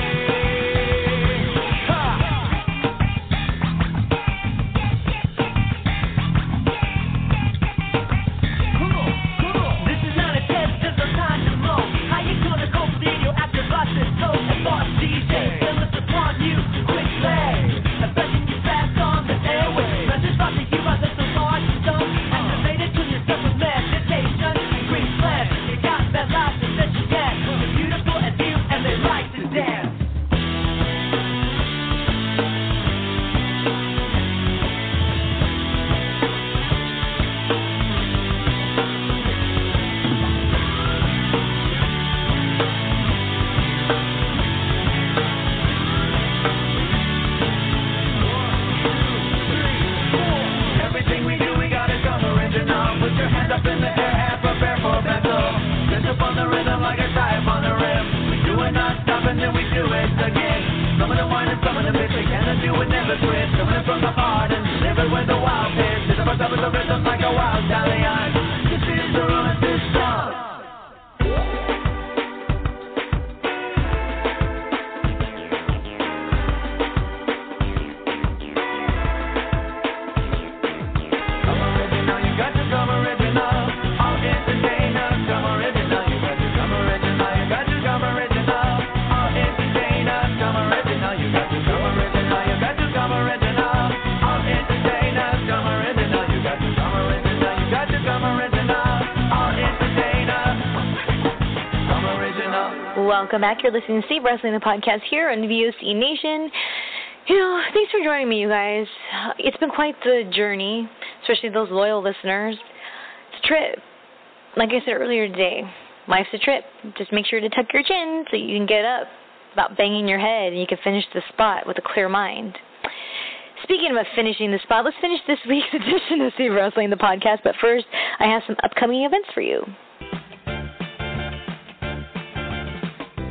Welcome back. You're listening to Steve Wrestling, the podcast here on VOC Nation. You know, thanks for joining me, you guys. It's been quite the journey, especially those loyal listeners. It's a trip. Like I said earlier today, life's a trip. Just make sure to tuck your chin so you can get up without banging your head and you can finish the spot with a clear mind. Speaking of finishing the spot, let's finish this week's edition of Steve Wrestling, the podcast. But first, I have some upcoming events for you.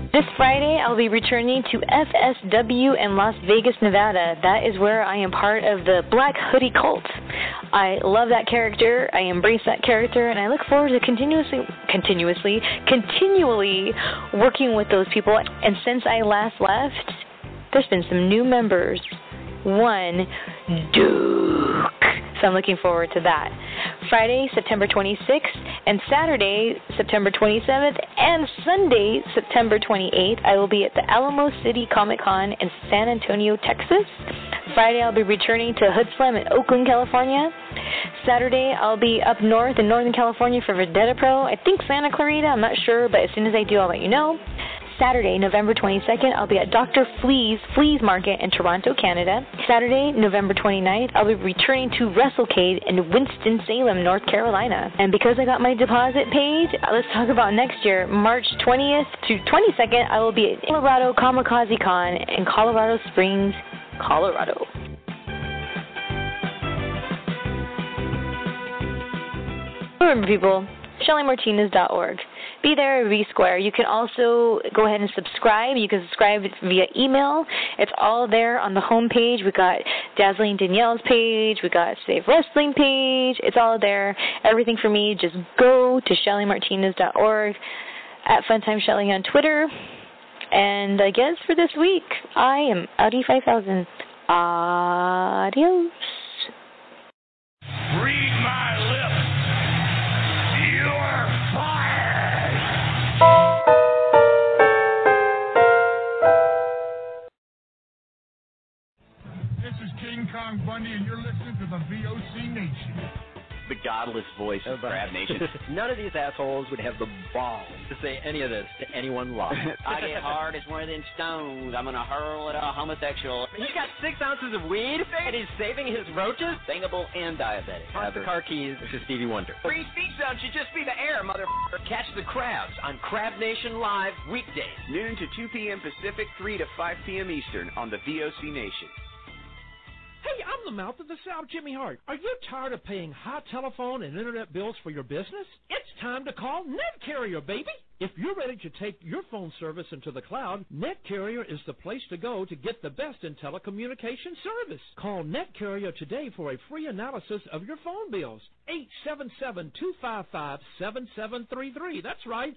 This Friday, I'll be returning to FSW in Las Vegas, Nevada. That is where I am part of the Black Hoodie Cult. I love that character, I embrace that character, and I look forward to continually working with those people. And since I last left, there's been some new members. One, Duke. So I'm looking forward to that. Friday, September 26th, and Saturday, September 27th, and Sunday, September 28th, I will be at the Alamo City Comic Con in San Antonio, Texas. Friday, I'll be returning to Hood Slam in Oakland, California. Saturday, I'll be up north in Northern California for Vendetta Pro. I think Santa Clarita, I'm not sure, but as soon as I do, I'll let you know. Saturday, November 22nd, I'll be at Dr. Flea's Market in Toronto, Canada. Saturday, November 29th, I'll be returning to WrestleCade in Winston-Salem, North Carolina. And because I got my deposit paid, let's talk about next year. March 20th to 22nd, I will be at Colorado Kamikaze Con in Colorado Springs, Colorado. Remember, people, ShellyMartinez.org. Be there, be square. You can also go ahead and subscribe. You can subscribe via email. It's all there on the home page. We got Dazzling Danielle's page. We got Save Wrestling page. It's all there. Everything for me, just go to ShellyMartinez.org, at Funtime Shelly on Twitter. And I guess for this week, I am Audi 5000. Adios. Read my lips. You're fired. This is King Kong Bundy, and you're listening to the VOC Nation. The godless voice of Crab Nation. None of these assholes would have the balls to say any of this to anyone live. I get hard as one of them stones. I'm gonna hurl at a homosexual. He's got 6 ounces of weed, and he's saving his roaches. Singable and diabetic. Pass the car keys to Stevie Wonder. Free speech zone should just be the air, motherfucker. Catch the crabs on Crab Nation Live weekdays, noon to 2 p.m. Pacific, 3 to 5 p.m. Eastern on the VOC Nation. Hey, I'm the mouth of the South, Jimmy Hart. Are you tired of paying high telephone and internet bills for your business? It's time to call NetCarrier, baby. If you're ready to take your phone service into the cloud, NetCarrier is the place to go to get the best in telecommunication service. Call NetCarrier today for a free analysis of your phone bills. 877-255-7733. That's right,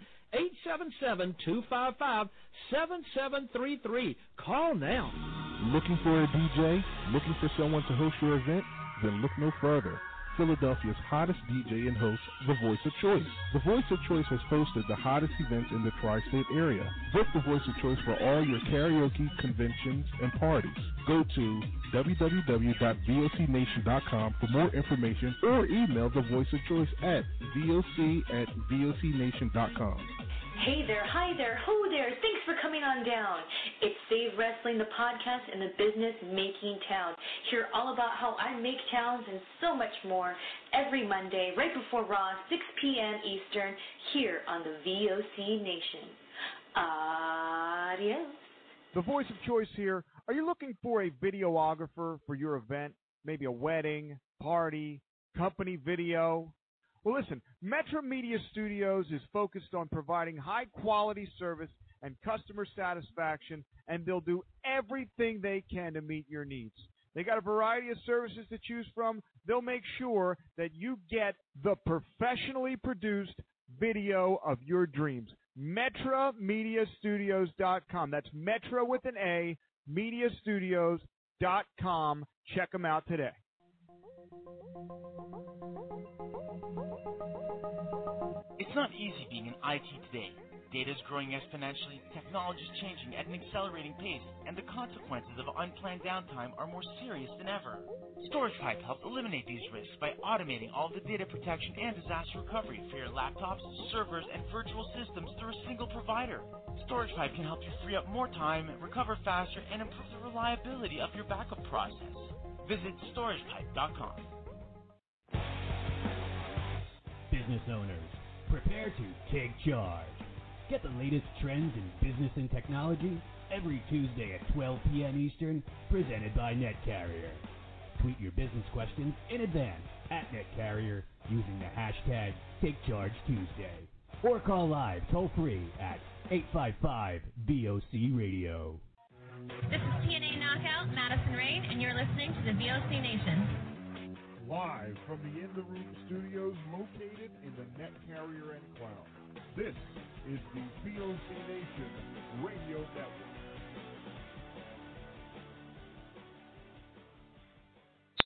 877-255-7733. Call now. Looking for a DJ? Looking for someone to host your event? Then look no further. Philadelphia's hottest DJ and host, The Voice of Choice. The Voice of Choice has hosted the hottest events in the tri-state area. Book The Voice of Choice for all your karaoke, conventions, and parties. Go to www.vocnation.com for more information or email The Voice of Choice at voc@vocnation.com. Hey there, hi there, ho there, thanks for coming on down. It's Save Wrestling, the podcast in the business making town. Hear all about how I make towns and so much more every Monday, right before Raw, 6 p.m. Eastern, here on the VOC Nation. Adios. The Voice of Choice here. Are you looking for a videographer for your event? Maybe a wedding, party, company video? Well, listen, Metro Media Studios is focused on providing high-quality service and customer satisfaction, and they'll do everything they can to meet your needs. They got a variety of services to choose from. They'll make sure that you get the professionally produced video of your dreams. MetroMediaStudios.com. That's Metro with an A, MediaStudios.com. Check them out today. It's not easy being in IT today. Data is growing exponentially, technology is changing at an accelerating pace, and the consequences of unplanned downtime are more serious than ever. StoragePipe helps eliminate these risks by automating all the data protection and disaster recovery for your laptops, servers, and virtual systems through a single provider. StoragePipe can help you free up more time, recover faster, and improve the reliability of your backup process. Visit StoragePipe.com. Business owners, prepare to take charge. Get the latest trends in business and technology every Tuesday at 12 p.m. Eastern, presented by NetCarrier. Tweet your business questions in advance at NetCarrier using the hashtag TakeChargeTuesday. Or call live toll-free at 855-VOC Radio. This is TNA Knockout, Madison Rain, and you're listening to the VOC Nation. Live from the In the Room studios located in the Net Carrier and Cloud. This is the VOC Nation Radio Network.